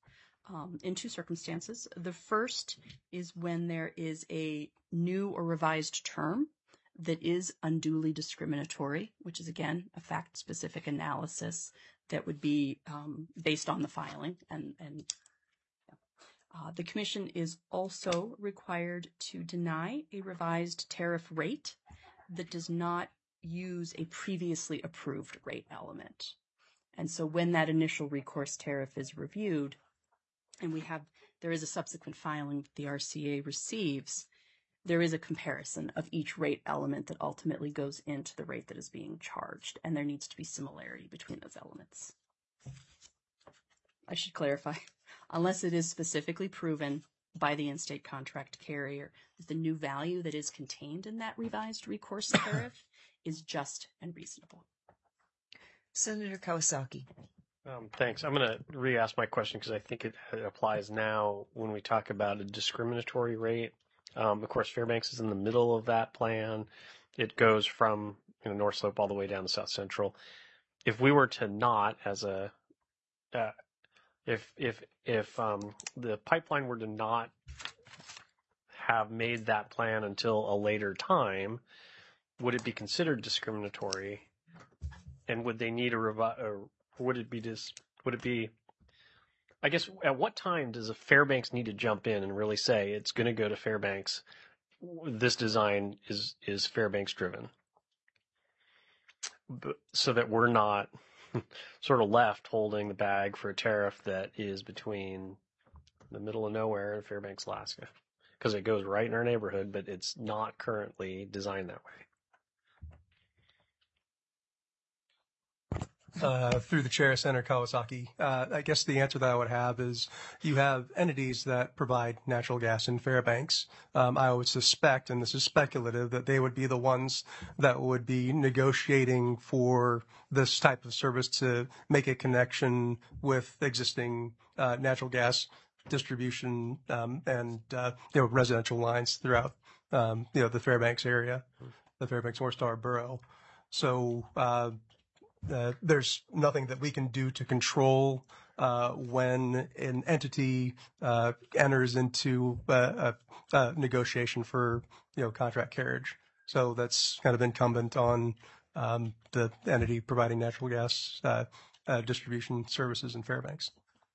um, in two circumstances. The first is when there is a new or revised term that is unduly discriminatory, which is, again, a fact-specific analysis that would be um, based on the filing. And, and uh, the Commission is also required to deny a revised tariff rate that does not use a previously approved rate element. And so when that initial recourse tariff is reviewed, and we have, there is a subsequent filing that the R C A receives, there is a comparison of each rate element that ultimately goes into the rate that is being charged, and there needs to be similarity between those elements. I should clarify, unless it is specifically proven by the in-state contract carrier that the new value that is contained in that revised recourse tariff is just and reasonable. Senator Kawasaki. Um, thanks. I'm going to re-ask my question because I think it, it applies now when we talk about a discriminatory rate. Um, of course, Fairbanks is in the middle of that plan. It goes from you know, North Slope all the way down to South Central. If we were to not, as a, uh, if if if um, the pipeline were to not have made that plan until a later time, would it be considered discriminatory? And would they need a revi- or would it be dis- would it be? I guess at what time does a Fairbanks need to jump in and really say it's going to go to Fairbanks? This design is is Fairbanks driven, but, so that we're not sort of left holding the bag for a tariff that is between the middle of nowhere and Fairbanks, Alaska, because it goes right in our neighborhood, but it's not currently designed that way. Uh, through the chair, Senator Kawasaki, uh, I guess the answer that I would have is you have entities that provide natural gas in Fairbanks. Um, I would suspect, and this is speculative, that they would be the ones that would be negotiating for this type of service to make a connection with existing uh, natural gas distribution um, and uh, you know residential lines throughout um, you know the Fairbanks area, the Fairbanks North Star Borough. So. Uh, Uh, there's nothing that we can do to control uh, when an entity uh, enters into a, a, a negotiation for you know contract carriage. So that's kind of incumbent on um, the entity providing natural gas uh, uh, distribution services in Fairbanks.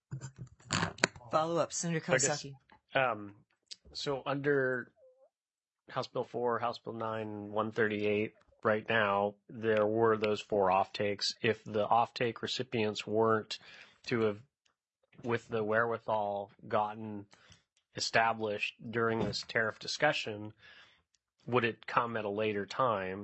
Follow up, Senator Kawasaki. Um, so under House Bill four, House Bill nine, one thirty-eight. Right now, there were those four offtakes. If the offtake recipients weren't to have, with the wherewithal, gotten established during this tariff discussion, would it come at a later time?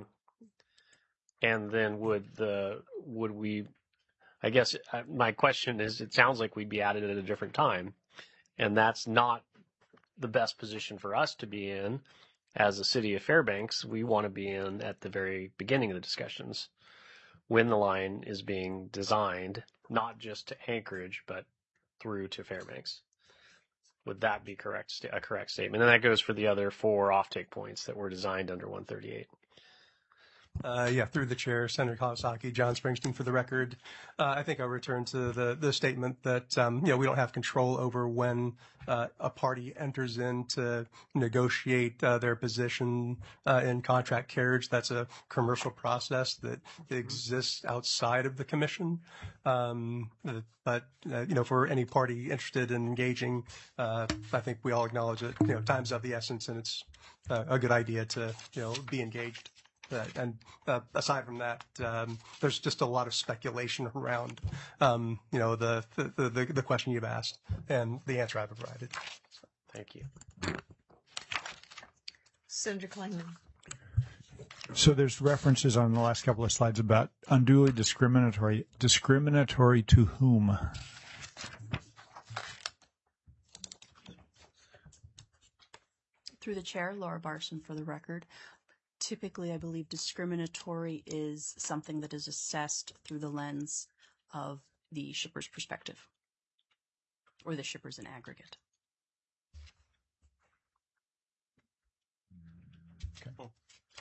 And then would the would we? I guess my question is: it sounds like we'd be at it at a different time, and that's not the best position for us to be in. As a city of Fairbanks, we want to be in at the very beginning of the discussions when the line is being designed, not just to Anchorage, but through to Fairbanks. Would that be correct? A correct statement? And that goes for the other four offtake points that were designed under one thirty-eight. Uh, yeah, through the chair, Senator Kawasaki, John Springsteen for the record. Uh, I think I'll return to the, the statement that, um, you know, we don't have control over when uh, a party enters in to negotiate uh, their position uh, in contract carriage. That's a commercial process that exists outside of the commission. Um, but, uh, you know, for any party interested in engaging, uh, I think we all acknowledge that, you know, time's of the essence, and it's uh, a good idea to, you know, be engaged. Uh, and uh, aside from that, um, there's just a lot of speculation around, um, you know, the, the, the, the question you've asked and the answer I've provided. So. Thank you. Senator Kleinman. So there's references on the last couple of slides about unduly discriminatory. Discriminatory to whom? Through the chair, Laura Barson for the record. Typically, I believe discriminatory is something that is assessed through the lens of the shipper's perspective or the shippers in aggregate. Okay.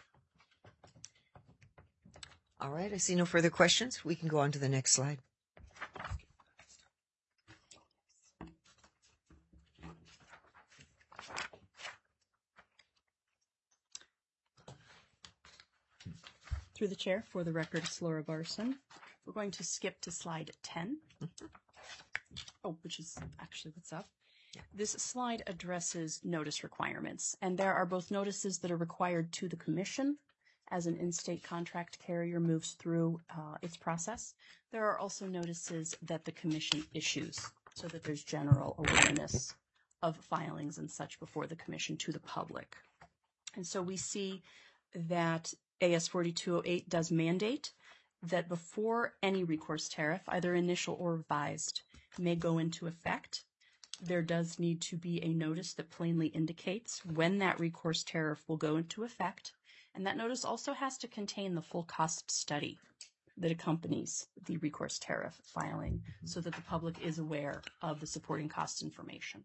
All right, I see no further questions. We can go on to the next slide. Through the chair, for the record, it's Laura Barson. We're going to skip to slide ten. Oh, which is actually what's up. This slide addresses notice requirements, and there are both notices that are required to the commission as an in-state contract carrier moves through uh, its process. There are also notices that the commission issues so that there's general awareness of filings and such before the commission to the public. And so we see that A S forty-two oh eight does mandate that before any recourse tariff, either initial or revised, may go into effect, there does need to be a notice that plainly indicates when that recourse tariff will go into effect. And that notice also has to contain the full cost study that accompanies the recourse tariff filing so that the public is aware of the supporting cost information.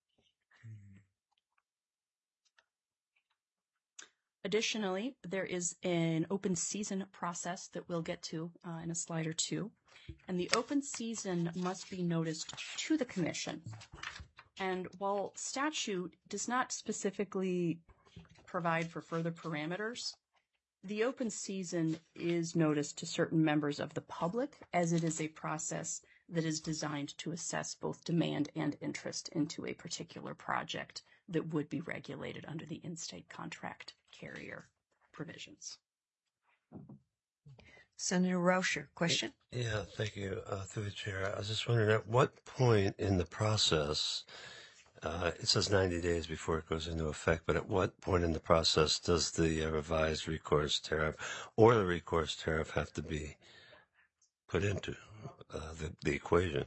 Additionally, there is an open season process that we'll get to uh, in a slide or two. And the open season must be noticed to the commission. And while statute does not specifically provide for further parameters, the open season is noticed to certain members of the public as it is a process that is designed to assess both demand and interest into a particular project that would be regulated under the in-state contract carrier provisions. Senator Rauscher, question? Yeah, thank you. Uh, through the chair, I was just wondering at what point in the process, uh, it says ninety days before it goes into effect, but at what point in the process does the uh, revised recourse tariff or the recourse tariff have to be put into uh, the, the equation?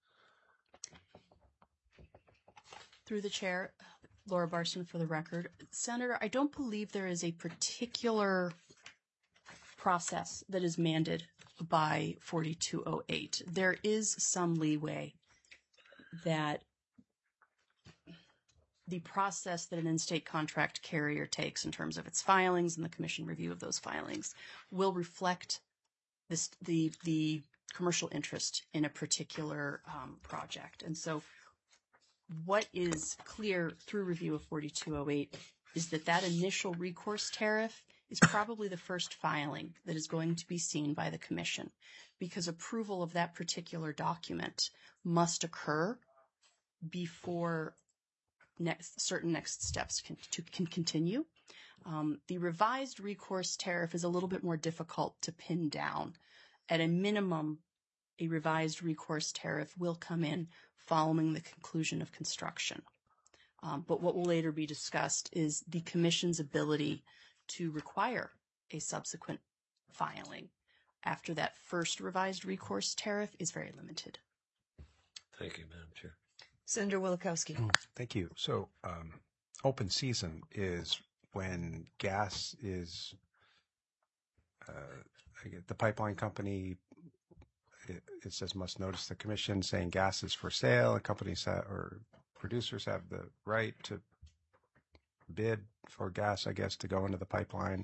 Through the chair, Laura Barson for the record. Senator, I don't believe there is a particular process that is mandated by forty-two oh eight. There is some leeway that the process that an in-state contract carrier takes in terms of its filings and the commission review of those filings will reflect this, the, the commercial interest in a particular um, project. And so what is clear through review of forty-two oh eight is that that initial recourse tariff is probably the first filing that is going to be seen by the commission, because approval of that particular document must occur before next, certain next steps can, to, can continue. Um, the revised recourse tariff is a little bit more difficult to pin down. At a minimum, a revised recourse tariff will come in following the conclusion of construction. Um, but what will later be discussed is the commission's ability to require a subsequent filing after that first revised recourse tariff is very limited. Thank you, Madam Chair. Senator Wielechowski. Thank you. So, um, open season is when gas is, uh, I get the pipeline company, it, it says must notice the commission saying gas is for sale, and companies have, or producers have the right to bid for gas, I guess, to go into the pipeline.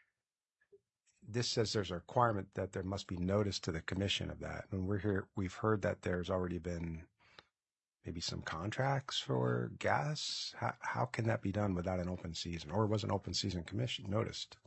This says there's a requirement that there must be notice to the commission of that. And we're here, we've heard that there's already been maybe some contracts for gas. How, how can that be done without an open season? Or was an open season commission noticed?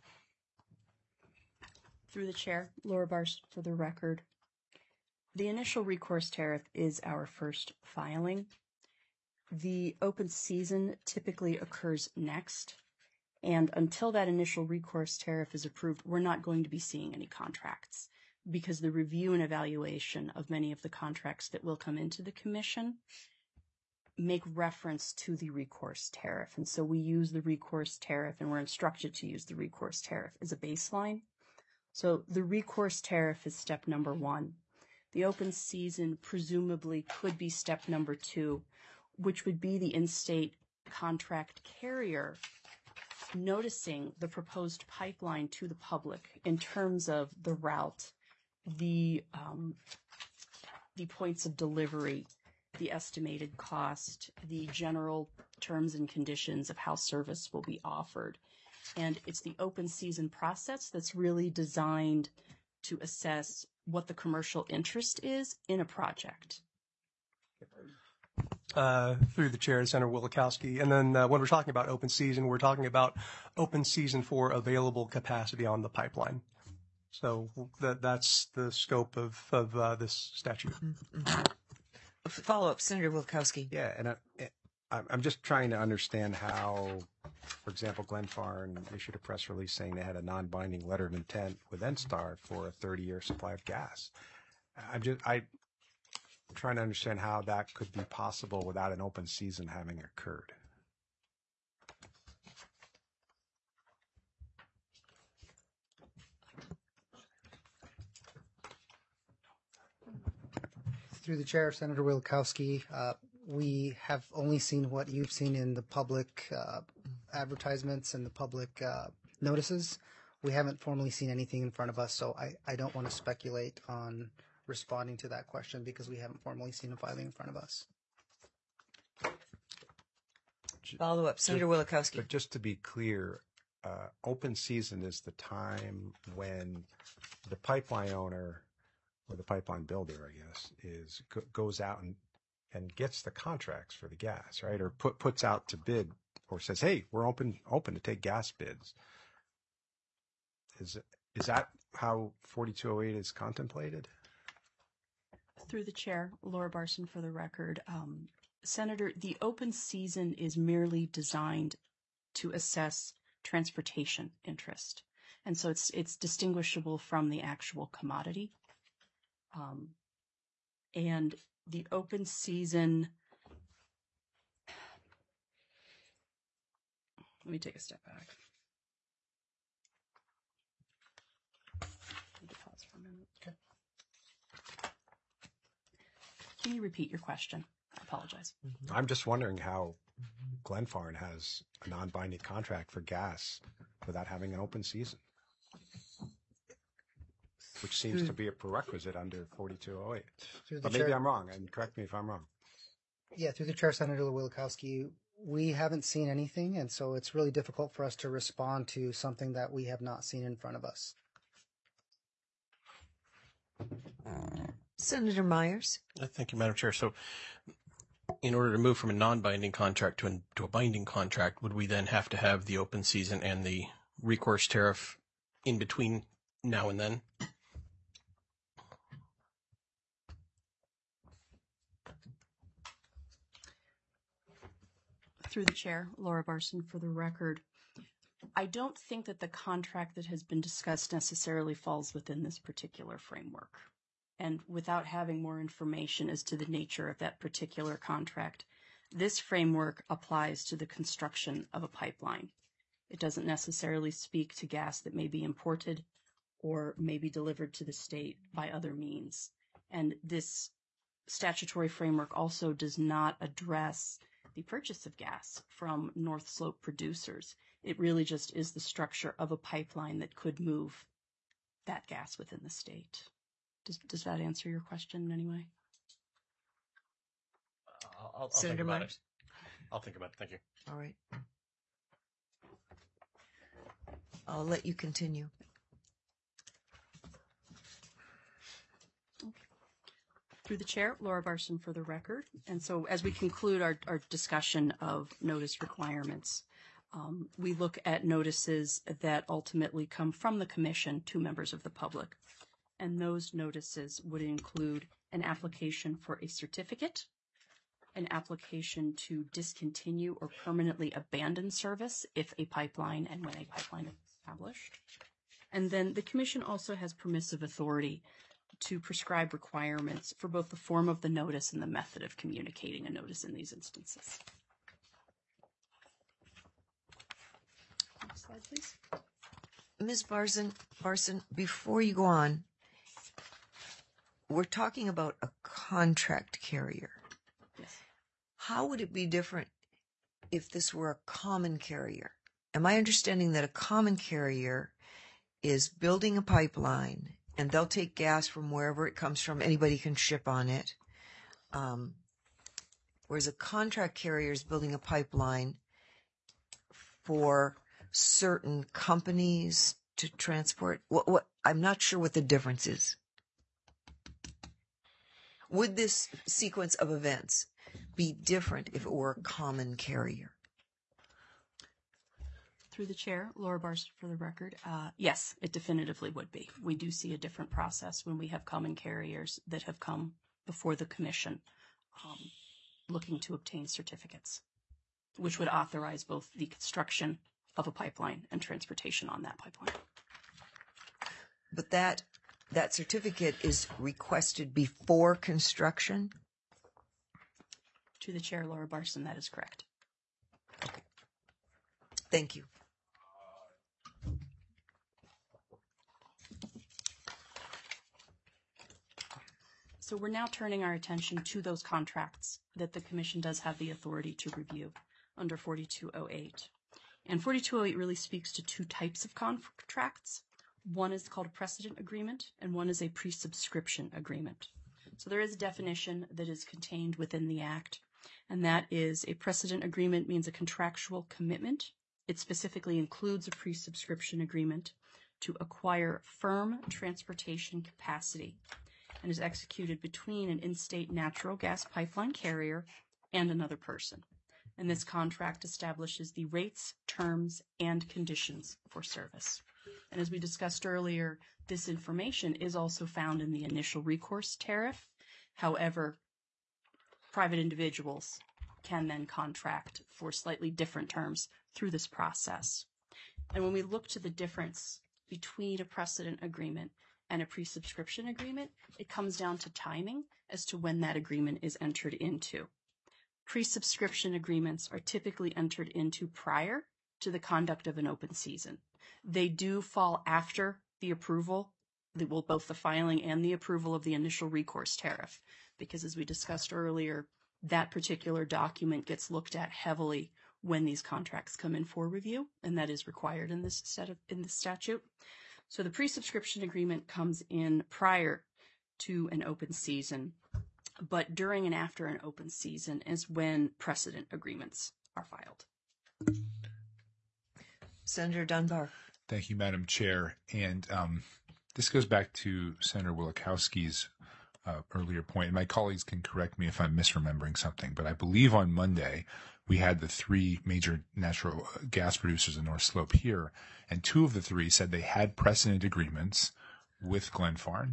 Through the chair, Laura Barst for the record. The initial recourse tariff is our first filing. The open season typically occurs next. And until that initial recourse tariff is approved, we're not going to be seeing any contracts, because the review and evaluation of many of the contracts that will come into the commission make reference to the recourse tariff. And so we use the recourse tariff, and we're instructed to use the recourse tariff as a baseline. So the recourse tariff is step number one. The open season presumably could be step number two, which would be the in-state contract carrier noticing the proposed pipeline to the public in terms of the route, the um, the points of delivery, the estimated cost, the general terms and conditions of how service will be offered. And it's the open season process that's really designed to assess what the commercial interest is in a project. Uh, through the chair, Senator Wielechowski. And then uh, when we're talking about open season, we're talking about open season for available capacity on the pipeline. So that that's the scope of of uh, this statute. Mm-hmm. Follow up, Senator Wilkowski. Yeah, and I, I- I'm just trying to understand how, for example, Glenfarne issued a press release saying they had a non-binding letter of intent with NSTAR for a thirty-year supply of gas. I'm just I. trying to understand how that could be possible without an open season having occurred. Through the chair, Senator Wilkowski, uh, we have only seen what you've seen in the public uh, advertisements and the public uh, notices. We haven't formally seen anything in front of us, so I, I don't want to speculate on responding to that question because we haven't formally seen a filing in front of us. Follow up, Senator Wilkowski. But just to be clear, uh, open season is the time when the pipeline owner or the pipeline builder, I guess, is go, goes out and, and gets the contracts for the gas, right? Or put, puts out to bid or says, hey, we're open, open to take gas bids. Is, is that how forty-two oh eight is contemplated? Through the chair, Laura Barson for the record. Um, Senator, the open season is merely designed to assess transportation interest. And so it's it's distinguishable from the actual commodity. Um, and the open season, let me take a step back. Need to pause for a minute. Okay. Can you repeat your question? I apologize. I'm just wondering how Glenfarne has a non-binding contract for gas without having an open season, which seems to be a prerequisite under forty-two oh eight. Through the But maybe chair, I'm wrong, and correct me if I'm wrong. yeah, through the chair, Senator Wilkowski, we haven't seen anything, and so it's really difficult for us to respond to something that we have not seen in front of us. Senator Myers. Uh, Thank you, Madam Chair. So in order to move from a non-binding contract to, an, to a binding contract, would we then have to have the open season and the recourse tariff in between now and then? Through the chair, Laura Barson for the record. I don't think that the contract that has been discussed necessarily falls within this particular framework. And without having more information as to the nature of that particular contract, this framework applies to the construction of a pipeline. It doesn't necessarily speak to gas that may be imported or may be delivered to the state by other means. And this statutory framework also does not address the purchase of gas from North Slope producers. It really just is the structure of a pipeline that could move that gas within the state. Does, does that answer your question in any way? I'll, I'll Senator think about Myers. it. I'll think about it. Thank you. All right. I'll let you continue. Through the chair, Laura Barson for the record. And so as we conclude our, our discussion of notice requirements, um, we look at notices that ultimately come from the commission to members of the public. And those notices would include an application for a certificate, an application to discontinue or permanently abandon service if a pipeline and when a pipeline is established. And then the commission also has permissive authority to prescribe requirements for both the form of the notice and the method of communicating a notice in these instances. Next slide, please. Miz Barson, Barson, before you go on, we're talking about a contract carrier. Yes. How would it be different if this were a common carrier? Am I understanding that a common carrier is building a pipeline and they'll take gas from wherever it comes from, anybody can ship on it, um, whereas a contract carrier is building a pipeline for certain companies to transport? What, what, I'm not sure what the difference is. Would this sequence of events be different if it were a common carrier? Through the chair, Laura Barson for the record. Uh, yes, it definitively would be. We do see a different process when we have common carriers that have come before the commission um, looking to obtain certificates, which would authorize both the construction of a pipeline and transportation on that pipeline. But that that certificate is requested before construction? To the chair, Laura Barson, that is correct. Thank you. So we're now turning our attention to those contracts that the commission does have the authority to review under forty-two oh eight. And forty-two oh eight really speaks to two types of contracts. One is called a precedent agreement, and one is a pre-subscription agreement. So there is a definition that is contained within the Act, and that is a precedent agreement means a contractual commitment. It specifically includes a pre-subscription agreement to acquire firm transportation capacity and is executed between an in-state natural gas pipeline carrier and another person. And this contract establishes the rates, terms, and conditions for service. And as we discussed earlier, this information is also found in the initial recourse tariff. However, private individuals can then contract for slightly different terms through this process. And when we look to the difference between a precedent agreement and a pre-subscription agreement, it comes down to timing as to when that agreement is entered into. Pre-subscription agreements are typically entered into prior to the conduct of an open season. They do fall after the approval, the, well, both the filing and the approval of the initial recourse tariff, because as we discussed earlier, that particular document gets looked at heavily when these contracts come in for review, and that is required in this set of in the statute. So the pre-subscription agreement comes in prior to an open season, but during and after an open season is when precedent agreements are filed. Senator Dunbar. Thank you, Madam Chair. And um, this goes back to Senator Wielechowski's uh, earlier point. And my colleagues can correct me if I'm misremembering something, but I believe on Monday we had the three major natural gas producers in North Slope here, and two of the three said they had precedent agreements with Glenfarne.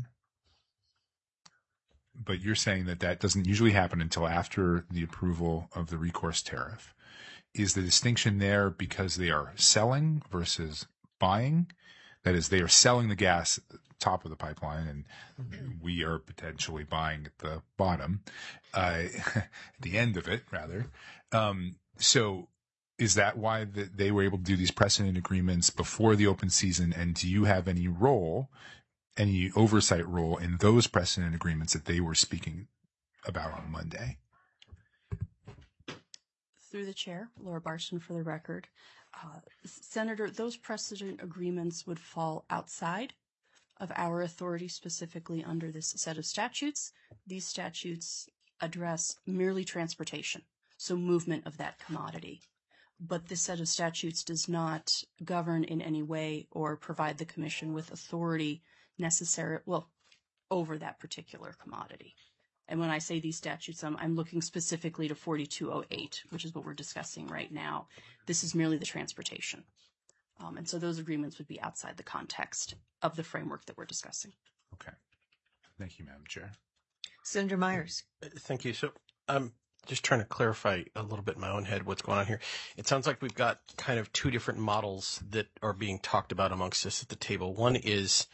But you're saying that that doesn't usually happen until after the approval of the recourse tariff. Is the distinction there because they are selling versus buying? That is, they are selling the gas at the top of the pipeline, and mm-hmm. we are potentially buying at the bottom, uh, at the end of it, rather. Um, so is that why the, they were able to do these precedent agreements before the open season? And do you have any role, any oversight role in those precedent agreements that they were speaking about on Monday? Through the chair, Laura Barson for the record. Uh, Senator, those precedent agreements would fall outside of our authority, specifically under this set of statutes. These statutes address merely transportation, so movement of that commodity. But this set of statutes does not govern in any way or provide the Commission with authority necessary, well, over that particular commodity. And when I say these statutes, I'm, I'm looking specifically to forty-two oh eight, which is what we're discussing right now. This is merely the transportation. Um, and so those agreements would be outside the context of the framework that we're discussing. Okay. Thank you, Madam Chair. Senator Myers. Thank you. So I'm just trying to clarify a little bit in my own head what's going on here. It sounds like we've got kind of two different models that are being talked about amongst us at the table. One is,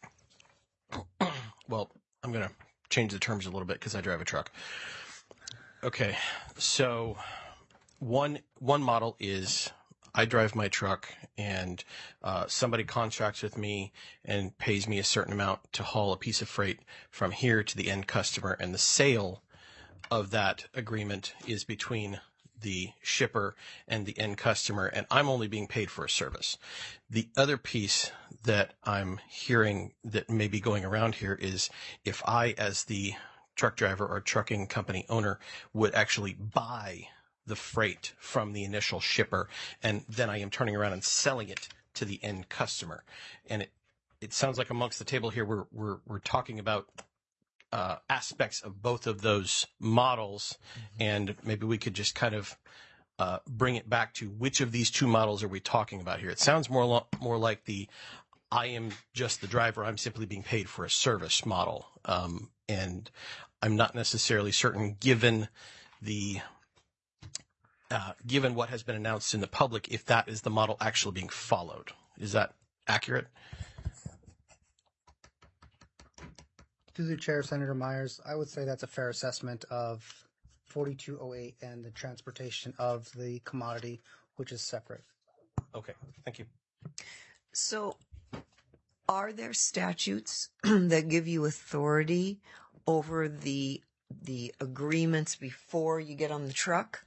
well, I'm going to change the terms a little bit because I drive a truck. Okay, so one one model is I drive my truck and uh, somebody contracts with me and pays me a certain amount to haul a piece of freight from here to the end customer, and the sale of that agreement is between the shipper and the end customer, and I'm only being paid for a service. The other piece that I'm hearing that may be going around here is if I, as the truck driver or trucking company owner, would actually buy the freight from the initial shipper, and then I am turning around and selling it to the end customer. And it, it sounds like amongst the table here, we're, we're, we're talking about Uh, aspects of both of those models, mm-hmm. and maybe we could just kind of uh, bring it back to which of these two models are we talking about here? It sounds more lo- more like the I am just the driver, I'm simply being paid for a service model. Um, and I'm not necessarily certain, given the uh, given what has been announced in the public, if that is the model actually being followed. Is that accurate? Through the chair, Senator Myers, I would say that's a fair assessment of forty-two oh eight and the transportation of the commodity, which is separate. Okay, thank you. So, are there statutes that give you authority over the the agreements before you get on the truck?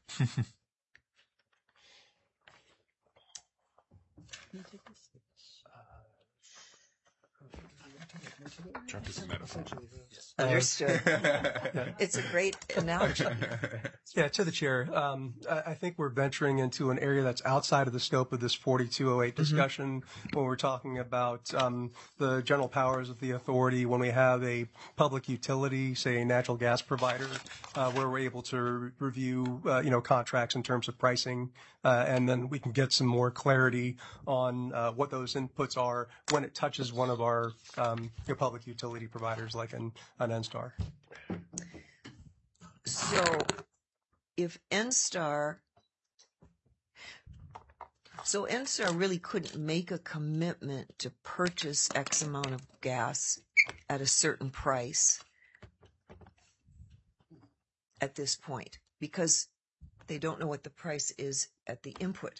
Truck is a metaphor. Understood. It's a great analogy. Yeah, to the chair. Um, I, I think we're venturing into an area that's outside of the scope of this forty-two oh eight discussion mm-hmm. when we're talking about um, the general powers of the authority. When we have a public utility, say a natural gas provider, uh, where we're able to re- review, uh, you know, contracts in terms of pricing, uh, and then we can get some more clarity on uh, what those inputs are when it touches one of our um, you know, public utility providers, like an an N-Star. So, if N-Star, so N-Star really couldn't make a commitment to purchase X amount of gas at a certain price at this point because they don't know what the price is at the input.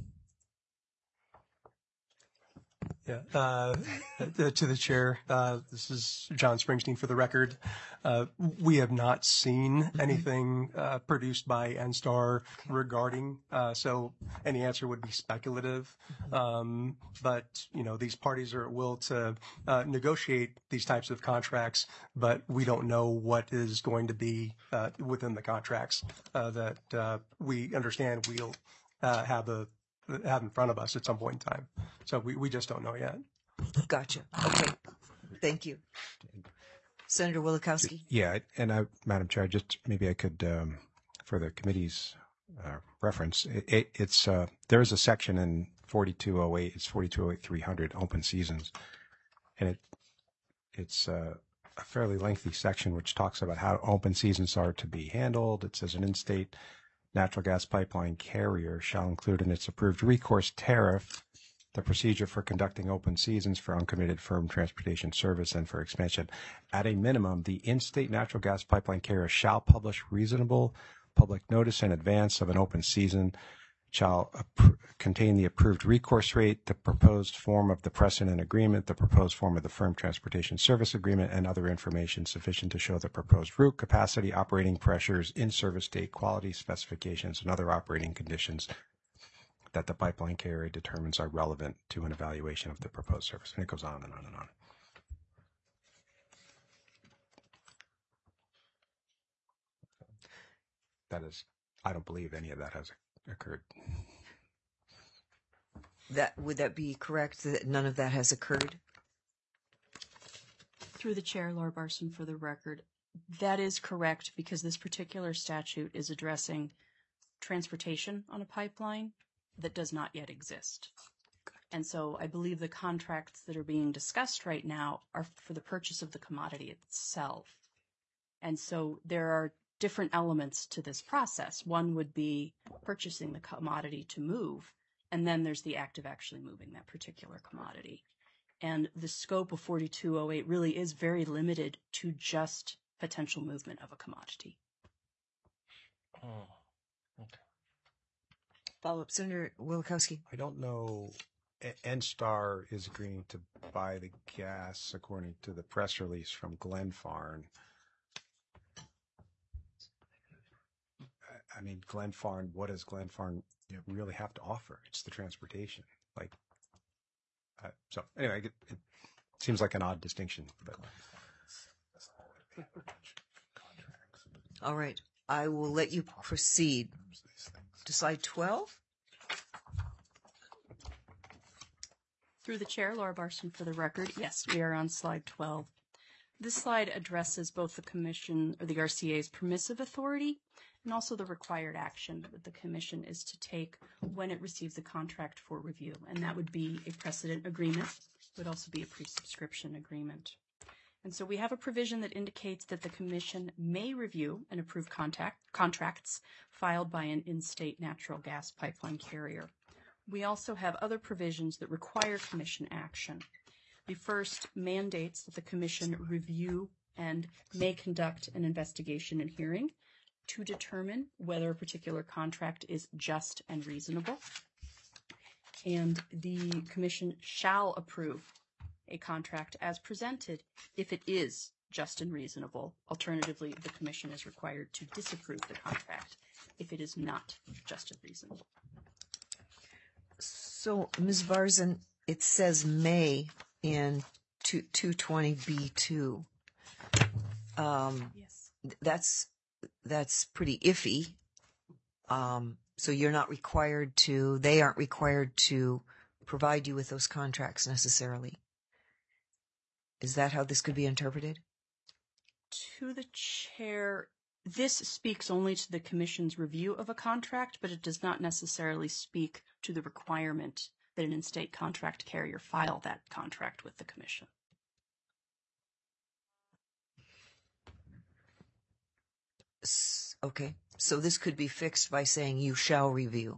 Yeah, uh, to the chair, uh, this is John Springsteen for the record. Uh, we have not seen anything uh, produced by N-Star regarding, uh, so any answer would be speculative. Um, but, you know, these parties are at will to uh, negotiate these types of contracts, but we don't know what is going to be uh, within the contracts uh, that uh, we understand we'll uh, have a have in front of us at some point in time. So we, we just don't know yet. Gotcha. Okay. Thank you. Senator Wielechowski. Yeah, and I, Madam Chair, just maybe I could, um, for the committee's uh, reference, it, it, it's uh, there is a section in forty-two oh eight, it's forty-two oh eight three hundred, open seasons, and it it's uh, a fairly lengthy section which talks about how open seasons are to be handled. It says an in-state natural gas pipeline carrier shall include in its approved recourse tariff the procedure for conducting open seasons for uncommitted firm transportation service and for expansion. At a minimum, the in-state natural gas pipeline carrier shall publish reasonable public notice in advance of an open season, shall ap- contain the approved recourse rate, the proposed form of the precedent agreement, the proposed form of the firm transportation service agreement, and other information sufficient to show the proposed route, capacity, operating pressures, in-service date, quality specifications, and other operating conditions that the pipeline carrier determines are relevant to an evaluation of the proposed service. And it goes on and on and on. That is, I don't believe any of that has occurred. That would that be correct that none of that has occurred? Through the chair, Laura Barson, for the record, that is correct because this particular statute is addressing transportation on a pipeline that does not yet exist. And so I believe the contracts that are being discussed right now are for the purchase of the commodity itself. And so there are different elements to this process. One would be purchasing the commodity to move, and then there's the act of actually moving that particular commodity. And the scope of forty-two oh eight really is very limited to just potential movement of a commodity. Oh, okay. Follow-up, Senator Wielechowski. I don't know. N-Star is agreeing to buy the gas according to the press release from Glenfarne. I mean, Glenfarne, what does Glenfarne you know, really have to offer? It's the transportation. Like, uh, so anyway, it, it seems like an odd distinction, but. All right. I will let you proceed to slide twelve. Through the chair, Laura Barson, for the record, yes, we are on slide twelve. This slide addresses both the Commission or the R C A's permissive authority and also the required action that the Commission is to take when it receives a contract for review. And that would be a precedent agreement, it would also be a pre-subscription agreement. And so we have a provision that indicates that the Commission may review and approve contact, contracts filed by an in-state natural gas pipeline carrier. We also have other provisions that require Commission action. The first mandates that the Commission review and may conduct an investigation and hearing to determine whether a particular contract is just and reasonable. And the Commission shall approve a contract as presented if it is just and reasonable. Alternatively, the Commission is required to disapprove the contract if it is not just and reasonable. So, Miz Varzan, it says may in two twenty B two. Um, yes. That's that's pretty iffy. Um, so you're not required to, they aren't required to provide you with those contracts necessarily. Is that how this could be interpreted? To the chair, this speaks only to the Commission's review of a contract, but it does not necessarily speak to the requirement that an in-state contract carrier file that contract with the Commission. Okay, so this could be fixed by saying you shall review.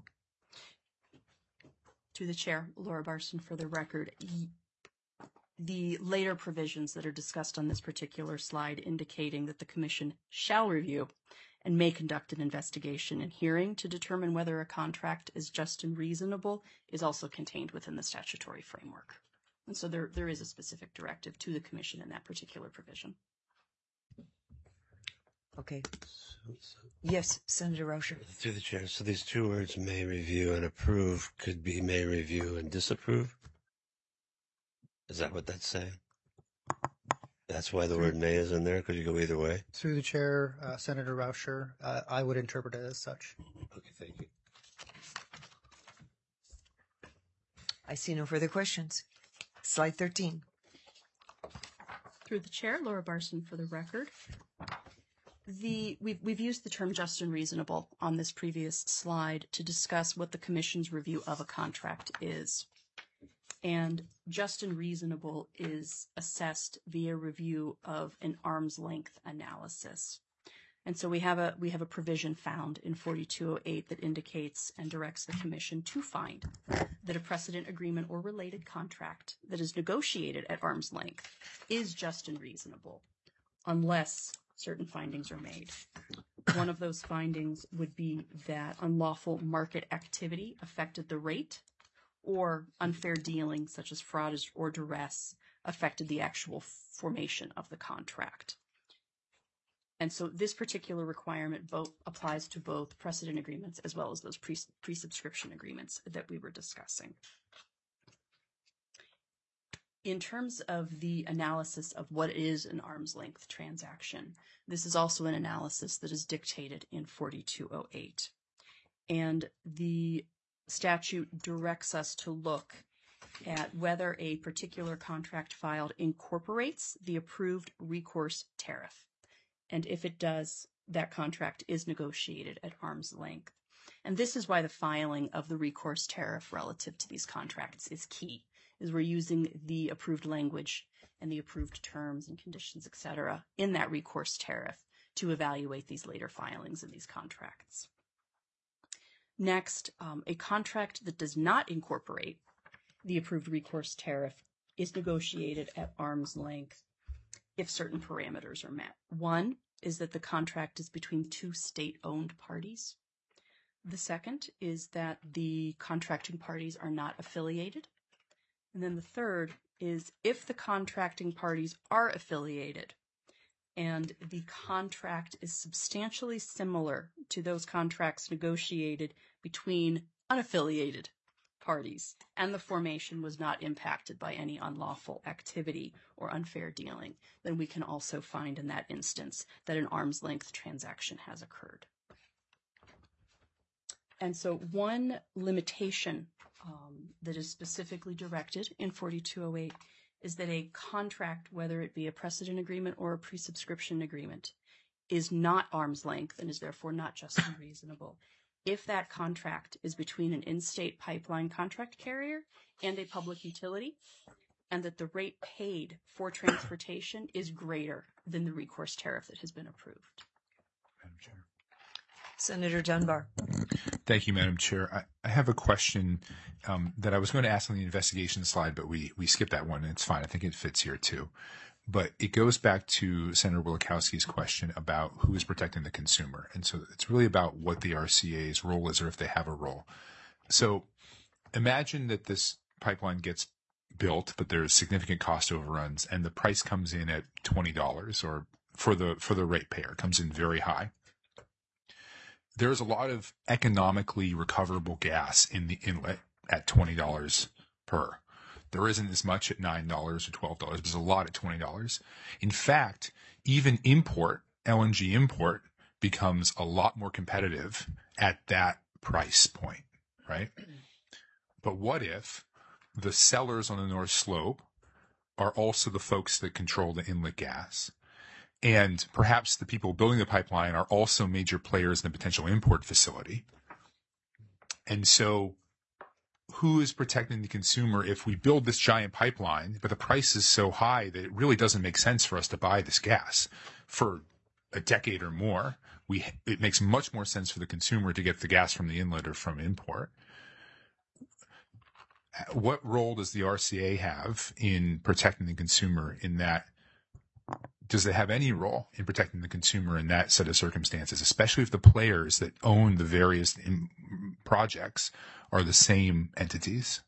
To the chair, Laura Barson, for the record, the later provisions that are discussed on this particular slide indicating that the Commission shall review and may conduct an investigation and hearing to determine whether a contract is just and reasonable is also contained within the statutory framework. And so there, there is a specific directive to the Commission in that particular provision. Okay. So, so. Yes, Senator Rauscher. Through the chair. So these two words, may review and approve, could be may review and disapprove? Is that what that's saying? That's why the word may is in there? Could you go either way? Through the chair, uh, Senator Rauscher, uh, I would interpret it as such. Okay, thank you. I see no further questions. Slide thirteen. Through the chair, Laura Barson, for the record. The, we've, we've used the term just and reasonable on this previous slide to discuss what the Commission's review of a contract is. And just and reasonable is assessed via review of an arm's length analysis. And so we have a, we have a provision found in forty-two oh eight that indicates and directs the Commission to find that a precedent agreement or related contract that is negotiated at arm's length is just and reasonable, unless certain findings are made. One of those findings would be that unlawful market activity affected the rate, or unfair dealing, such as fraud or duress, affected the actual formation of the contract. And so this particular requirement both applies to both precedent agreements as well as those pre- pre-subscription agreements that we were discussing. In terms of the analysis of what is an arm's length transaction, this is also an analysis that is dictated in forty-two oh eight. And the statute directs us to look at whether a particular contract filed incorporates the approved recourse tariff. And if it does, that contract is negotiated at arm's length. And this is why the filing of the recourse tariff relative to these contracts is key, is we're using the approved language and the approved terms and conditions, et cetera, in that recourse tariff to evaluate these later filings in these contracts. Next, um, a contract that does not incorporate the approved recourse tariff is negotiated at arm's length if certain parameters are met. One is that the contract is between two state-owned parties. The second is that the contracting parties are not affiliated. And then the third is if the contracting parties are affiliated and the contract is substantially similar to those contracts negotiated between unaffiliated parties and the formation was not impacted by any unlawful activity or unfair dealing, then we can also find in that instance that an arm's length transaction has occurred. And so one limitation um, that is specifically directed in forty-two oh eight is that a contract, whether it be a precedent agreement or a pre-subscription agreement, is not arm's length and is therefore not just and reasonable if that contract is between an in-state pipeline contract carrier and a public utility, and that the rate paid for transportation is greater than the recourse tariff that has been approved. Madam Chair. Senator Dunbar. Thank you, Madam Chair. I, I have a question um, that I was going to ask on the investigation slide, but we, we skipped that one, and it's fine. I think it fits here, too. But it goes back to Senator Wielechowski's question about who is protecting the consumer. And so it's really about what the R C A's role is, or if they have a role. So imagine that this pipeline gets built, but there's significant cost overruns, and the price comes in at twenty dollars, or for the for the ratepayer, comes in very high. There's a lot of economically recoverable gas in the inlet at twenty dollars per. There isn't as much at nine dollars or twelve dollars. There's a lot at twenty dollars. In fact, even import, L N G import, becomes a lot more competitive at that price point, right? But what if the sellers on the North Slope are also the folks that control the inlet gas? And perhaps the people building the pipeline are also major players in the potential import facility. And so who is protecting the consumer if we build this giant pipeline, but the price is so high that it really doesn't make sense for us to buy this gas for a decade or more? We, it makes much more sense for the consumer to get the gas from the inlet or from import. What role does the R C A have in protecting the consumer in that? Does it have any role in protecting the consumer in that set of circumstances, especially if the players that own the various in- projects are the same entities?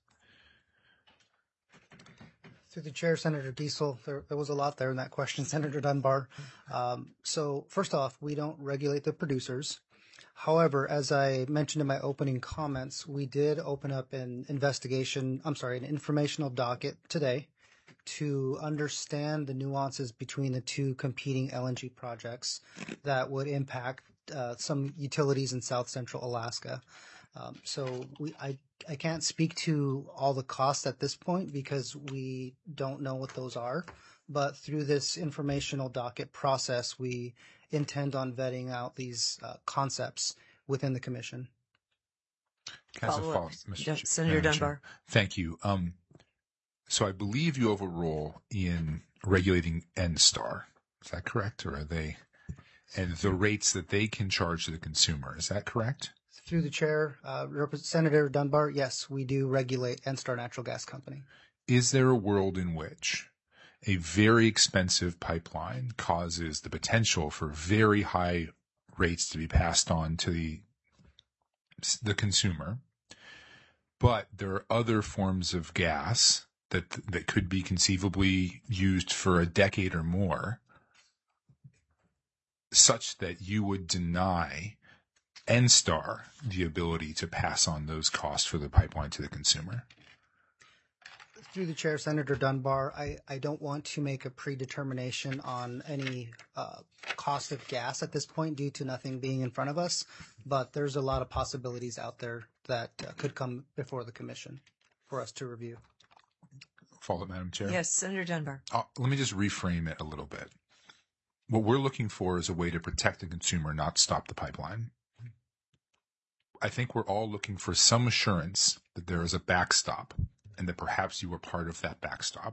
Through the chair, Senator Diesel, there, there was a lot there in that question, Senator Dunbar. Um, so first off, we don't regulate the producers. However, as I mentioned in my opening comments, we did open up an investigation, I'm sorry, an informational docket today to understand the nuances between the two competing L N G projects that would impact uh, some utilities in South Central Alaska. Um, so we, I, I can't speak to all the costs at this point because we don't know what those are. But through this informational docket process, we intend on vetting out these uh, concepts within the commission. Can I ask a Follow follow-up, up. Mister Yeah, Chair- Senator Madam Dunbar. Chair? Thank you. Um, so I believe you have a role in regulating N STAR. Is that correct? Or are they, and the rates that they can charge to the consumer, is that correct? Through the chair, uh, Senator Dunbar, yes, we do regulate N STAR Natural Gas Company. Is there a world in which a very expensive pipeline causes the potential for very high rates to be passed on to the the consumer, but there are other forms of gas that that could be conceivably used for a decade or more, such that you would deny N STAR the ability to pass on those costs for the pipeline to the consumer? Through the chair, Senator Dunbar, I, I don't want to make a predetermination on any uh, cost of gas at this point due to nothing being in front of us, but there's a lot of possibilities out there that uh, could come before the commission for us to review. Follow up, Madam Chair? Yes, Senator Dunbar. Uh, let me just reframe it a little bit. What we're looking for is a way to protect the consumer, not stop the pipeline. I think we're all looking for some assurance that there is a backstop and that perhaps you were part of that backstop.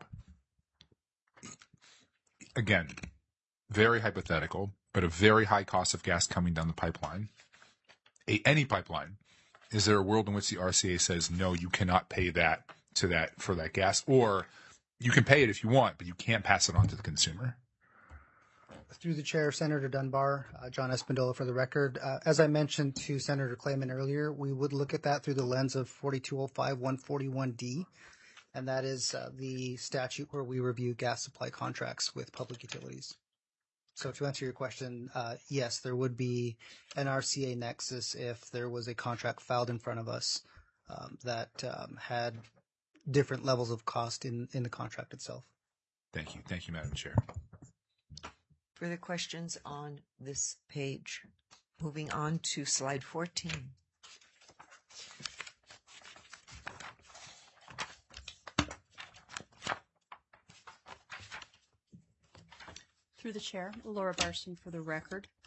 Again, very hypothetical, but a very high cost of gas coming down the pipeline. A, any pipeline. Is there a world in which the R C A says, no, you cannot pay that to that for that gas, or you can pay it if you want, but you can't pass it on to the consumer? Through the chair, Senator Dunbar, uh, John Espandola for the record. Uh, as I mentioned to Senator Clayman earlier, we would look at that through the lens of forty-two oh five one forty-one D, and that is uh, the statute where we review gas supply contracts with public utilities. So to answer your question, uh, yes, there would be an R C A nexus if there was a contract filed in front of us um, that um, had different levels of cost in, in the contract itself. Thank you. Thank you, Madam Chair. Further questions on this page? Moving on to slide fourteen. Through the chair, Laura Barson for the record.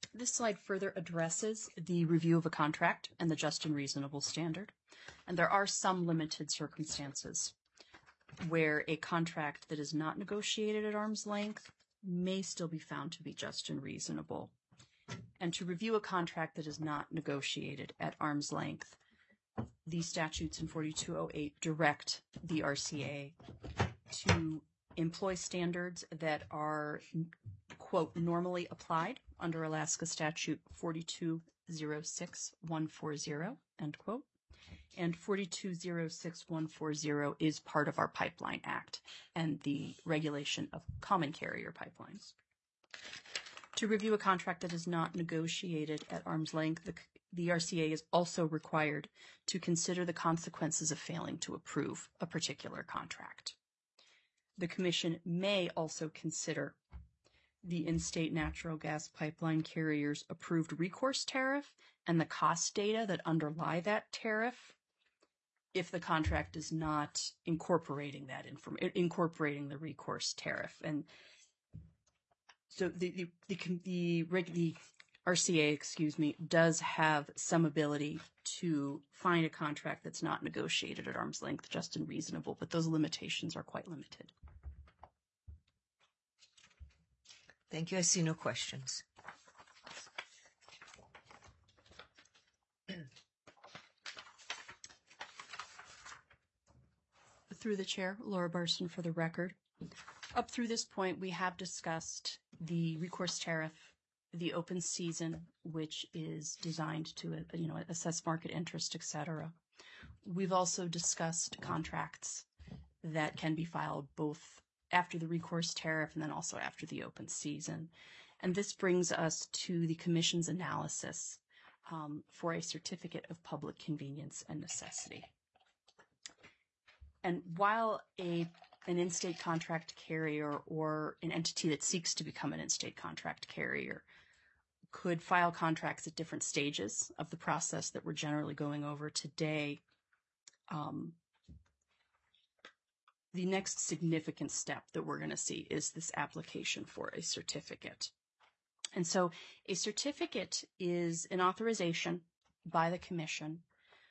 This slide further addresses the review of a contract and the just and reasonable standard. And there are some limited circumstances where a contract that is not negotiated at arm's length may still be found to be just and reasonable. And to review a contract that is not negotiated at arm's length, the statutes in forty-two oh eight direct the R C A to employ standards that are, quote, normally applied under Alaska Statute forty-two oh six one forty, end quote. And forty-two oh six one forty is part of our Pipeline Act and the regulation of common carrier pipelines. To review a contract that is not negotiated at arm's length, the, the R C A is also required to consider the consequences of failing to approve a particular contract. The Commission may also consider the in-state natural gas pipeline carrier's approved recourse tariff and the cost data that underlie that tariff if the contract is not incorporating that inform incorporating the recourse tariff. And so the the the, the, reg, the R C A, excuse me, does have some ability to find a contract that's not negotiated at arm's length just and reasonable, but those limitations are quite limited. Thank you. I see no questions. Through the chair, Laura Barson for the record. Up through this point, we have discussed the recourse tariff, the open season, which is designed to, you know, assess market interest, et cetera. We've also discussed contracts that can be filed both after the recourse tariff and then also after the open season. And this brings us to the Commission's analysis um, for a certificate of public convenience and necessity. And while a an in-state contract carrier or an entity that seeks to become an in-state contract carrier could file contracts at different stages of the process that we're generally going over today, um, the next significant step that we're going to see is this application for a certificate. And so a certificate is an authorization by the Commission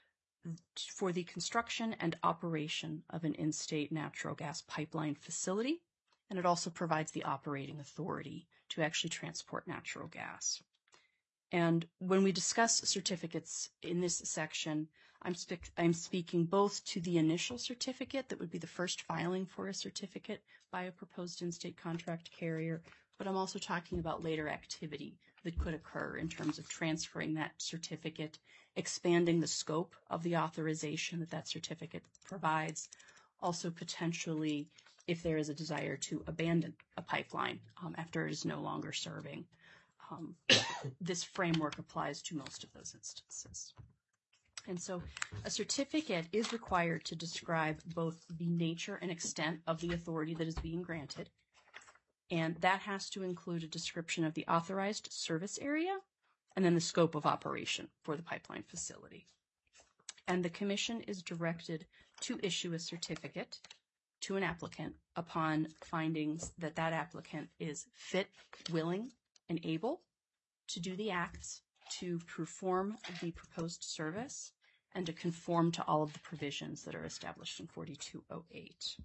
for the construction and operation of an in-state natural gas pipeline facility, and it also provides the operating authority to actually transport natural gas. And when we discuss certificates in this section, I'm, spe- I'm speaking both to the initial certificate, that would be the first filing for a certificate by a proposed in-state contract carrier, but I'm also talking about later activity that could occur in terms of transferring that certificate, expanding the scope of the authorization that that certificate provides, also potentially if there is a desire to abandon a pipeline um, after it is no longer serving. Um, this framework applies to most of those instances. And so a certificate is required to describe both the nature and extent of the authority that is being granted, and that has to include a description of the authorized service area and then the scope of operation for the pipeline facility. And the Commission is directed to issue a certificate to an applicant upon findings that that applicant is fit, willing, and able to do the acts to perform the proposed service and to conform to all of the provisions that are established in forty-two oh eight,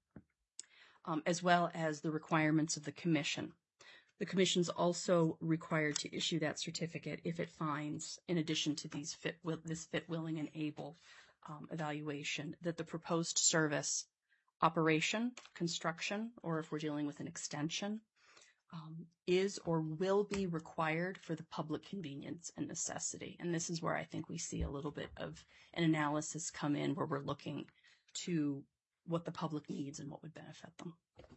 um, as well as the requirements of the Commission. The Commission is also required to issue that certificate if it finds, in addition to these fit, this fit, willing, and able um, evaluation, that the proposed service, operation, construction, or if we're dealing with an extension, um, is or will be required for the public convenience and necessity. And this is where I think we see a little bit of an analysis come in, where we're looking to what the public needs and what would benefit them.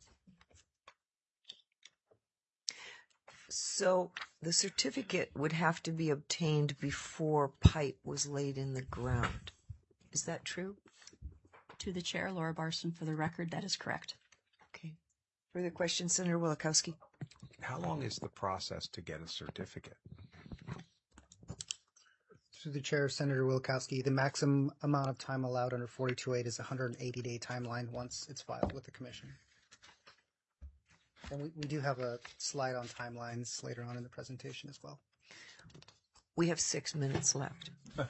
So the certificate would have to be obtained before pipe was laid in the ground. Is that true? To the chair, Laura Barson, for the record, that is correct. Okay. Further questions, Senator Wielechowski? How long is the process to get a certificate? Through the chair, Senator Wielechowski, the maximum amount of time allowed under forty-two oh eight is a one hundred eighty day timeline once it's filed with the Commission. And we, we do have a slide on timelines later on in the presentation as well. We have six minutes left.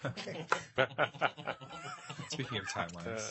Speaking of timelines.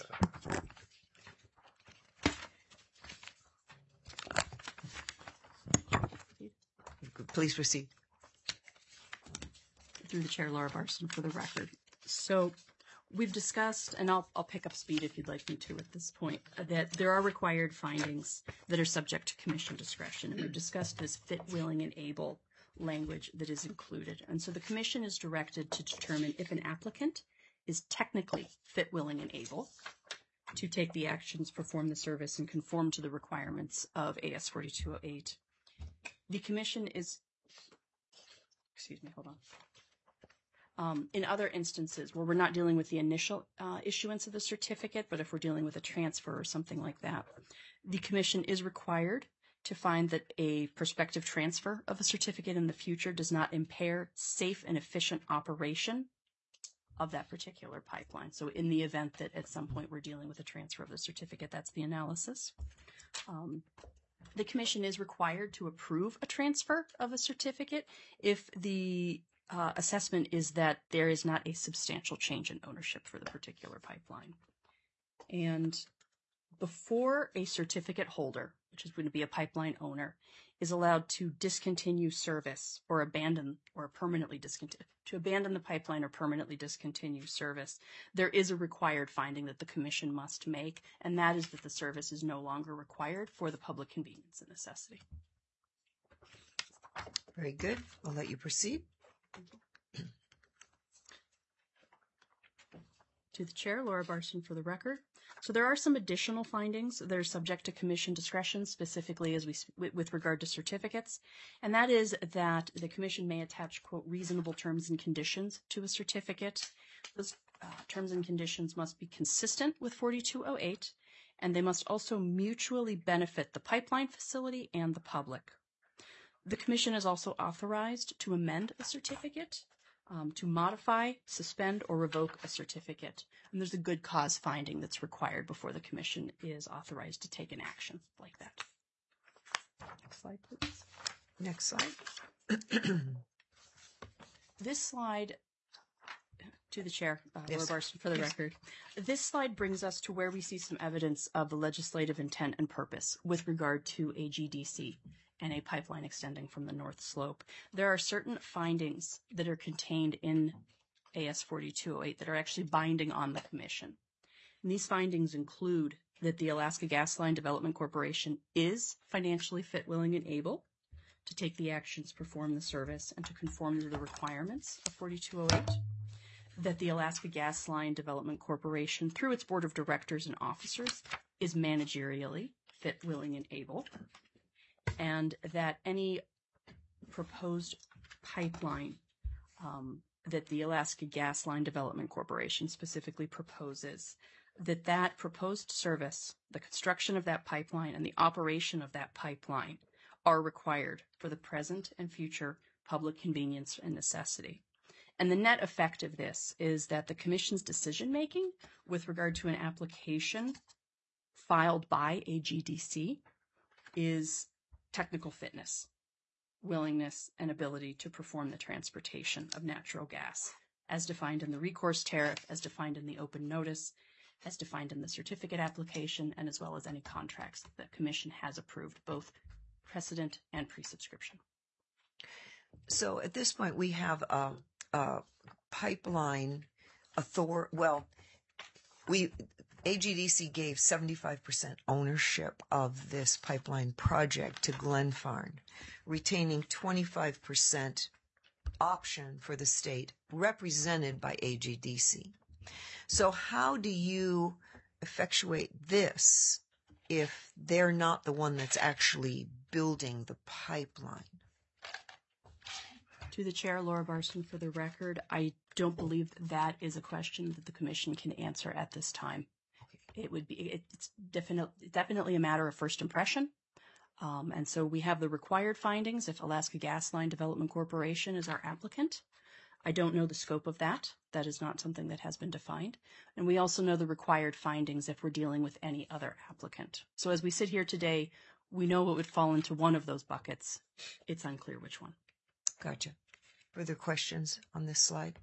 Please proceed. Through the chair, Laura Barson, for the record. So we've discussed, and I'll, I'll pick up speed if you'd like me to at this point, that there are required findings that are subject to commission discretion. And we've discussed this fit, willing, and able language that is included. And so the commission is directed to determine if an applicant is technically fit, willing, and able to take the actions, perform the service, and conform to the requirements of A S forty-two oh eight. The commission is, excuse me, hold on. Um, in other instances where we're not dealing with the initial uh, issuance of the certificate, but if we're dealing with a transfer or something like that, the commission is required to find that a prospective transfer of a certificate in the future does not impair safe and efficient operation of that particular pipeline. So in the event that at some point we're dealing with a transfer of the certificate, that's the analysis. Um, the commission is required to approve a transfer of a certificate if the Uh, assessment is that there is not a substantial change in ownership for the particular pipeline. And before a certificate holder, which is going to be a pipeline owner, is allowed to discontinue service or abandon or permanently discontinue, to abandon the pipeline or permanently discontinue service, there is a required finding that the commission must make, and that is that the service is no longer required for the public convenience and necessity. Very good. I'll let you proceed. To the chair, Laura Barson, for the record. So there are some additional findings that are subject to commission discretion, specifically as we with regard to certificates, and that is that the commission may attach, quote, reasonable terms and conditions to a certificate. Those uh, terms and conditions must be consistent with forty-two oh eight, and they must also mutually benefit the pipeline facility and the public. The commission is also authorized to amend a certificate, um, to modify, suspend, or revoke a certificate. And there's a good cause finding that's required before the commission is authorized to take an action like that. Next slide, please. Next slide. This slide, to the chair, uh, Yes. Laura Barson, for the Yes. record. This slide brings us to where we see some evidence of the legislative intent and purpose with regard to A G D C. And a pipeline extending from the North Slope. There are certain findings that are contained in A S forty-two oh eight that are actually binding on the commission. And these findings include that the Alaska Gas Line Development Corporation is financially fit, willing, and able to take the actions, perform the service, and to conform to the requirements of forty-two oh eight. That the Alaska Gas Line Development Corporation, through its board of directors and officers, is managerially fit, willing, and able. And that any proposed pipeline um, that the Alaska Gas Line Development Corporation specifically proposes, that that proposed service, the construction of that pipeline and the operation of that pipeline are required for the present and future public convenience and necessity. And the net effect of this is that the commission's decision-making with regard to an application filed by A G D C is technical fitness, willingness, and ability to perform the transportation of natural gas, as defined in the recourse tariff, as defined in the open notice, as defined in the certificate application, and as well as any contracts that the commission has approved, both precedent and pre-subscription. So at this point, we have a, a pipeline author. Well, we A G D C gave seventy-five percent ownership of this pipeline project to Glenfarne, retaining twenty-five percent option for the state, represented by A G D C. So how do you effectuate this if they're not the one that's actually building the pipeline? To the chair, Laura Barson, for the record, I don't believe that is a question that the commission can answer at this time. It would be, it's definitely, definitely a matter of first impression. Um, and so we have the required findings if Alaska Gas Line Development Corporation is our applicant. I don't know the scope of that. That is not something that has been defined. And we also know the required findings if we're dealing with any other applicant. So as we sit here today, we know what would fall into one of those buckets. It's unclear which one. Gotcha. Further questions on this slide?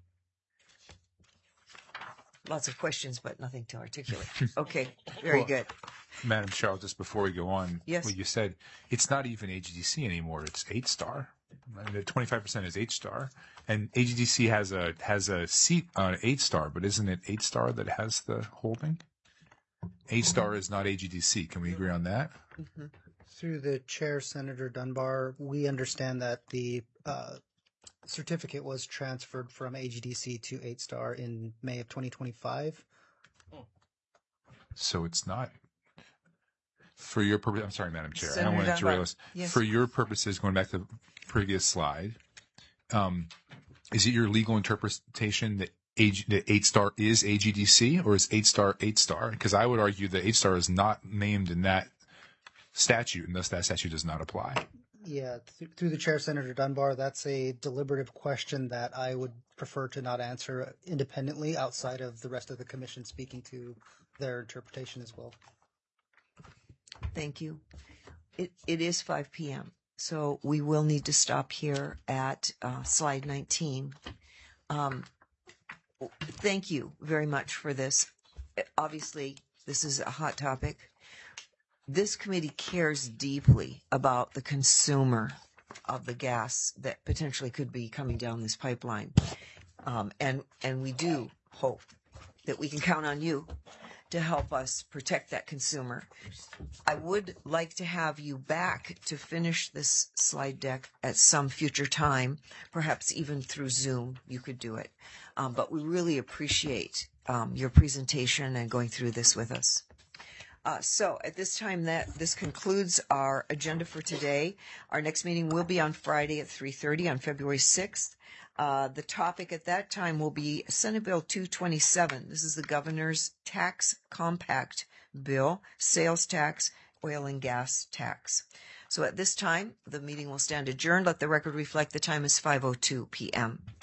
Lots of questions, but nothing to articulate. Okay, very Well, good. Madam Chair, just before we go on, Yes. what you said, it's not even A G D C anymore. It's eight star. And the twenty-five percent is eight star. And A G D C has a has a seat on eight star, but isn't it eight star that has the holding? eight star is not A G D C. Can we agree on that? Mm-hmm. Through the chair, Senator Dunbar, we understand that the uh, certificate was transferred from A G D C to eight star in May of twenty twenty-five. So it's not. For your purpose, I'm sorry, Madam Chair. I Senator don't want to Dunbar. derail us. Yes. For your purposes, going back to the previous slide, um, is it your legal interpretation that A G, that eight star is A G D C, or is eight star eight star? Because I would argue that eight star is not named in that statute, and thus that statute does not apply. Yeah, th- through the chair, Senator Dunbar, that's a deliberative question that I would prefer to not answer independently outside of the rest of the commission speaking to their interpretation as well. Thank you. It, it is five p.m., so we will need to stop here at uh, slide nineteen. Um, thank you very much for this. Obviously, this is a hot topic. This committee cares deeply about the consumer of the gas that potentially could be coming down this pipeline. Um, and, and we do hope that we can count on you to help us protect that consumer. I would like to have you back to finish this slide deck at some future time, perhaps even through Zoom. You could do it. Um, but we really appreciate um, your presentation and going through this with us. Uh, so at this time, that this concludes our agenda for today. Our next meeting will be on Friday at three thirty on February sixth. Uh, the topic at that time will be Senate Bill two twenty-seven. This is the governor's tax compact bill, sales tax, oil and gas tax. So at this time, the meeting will stand adjourned. Let the record reflect the time is five oh two p.m.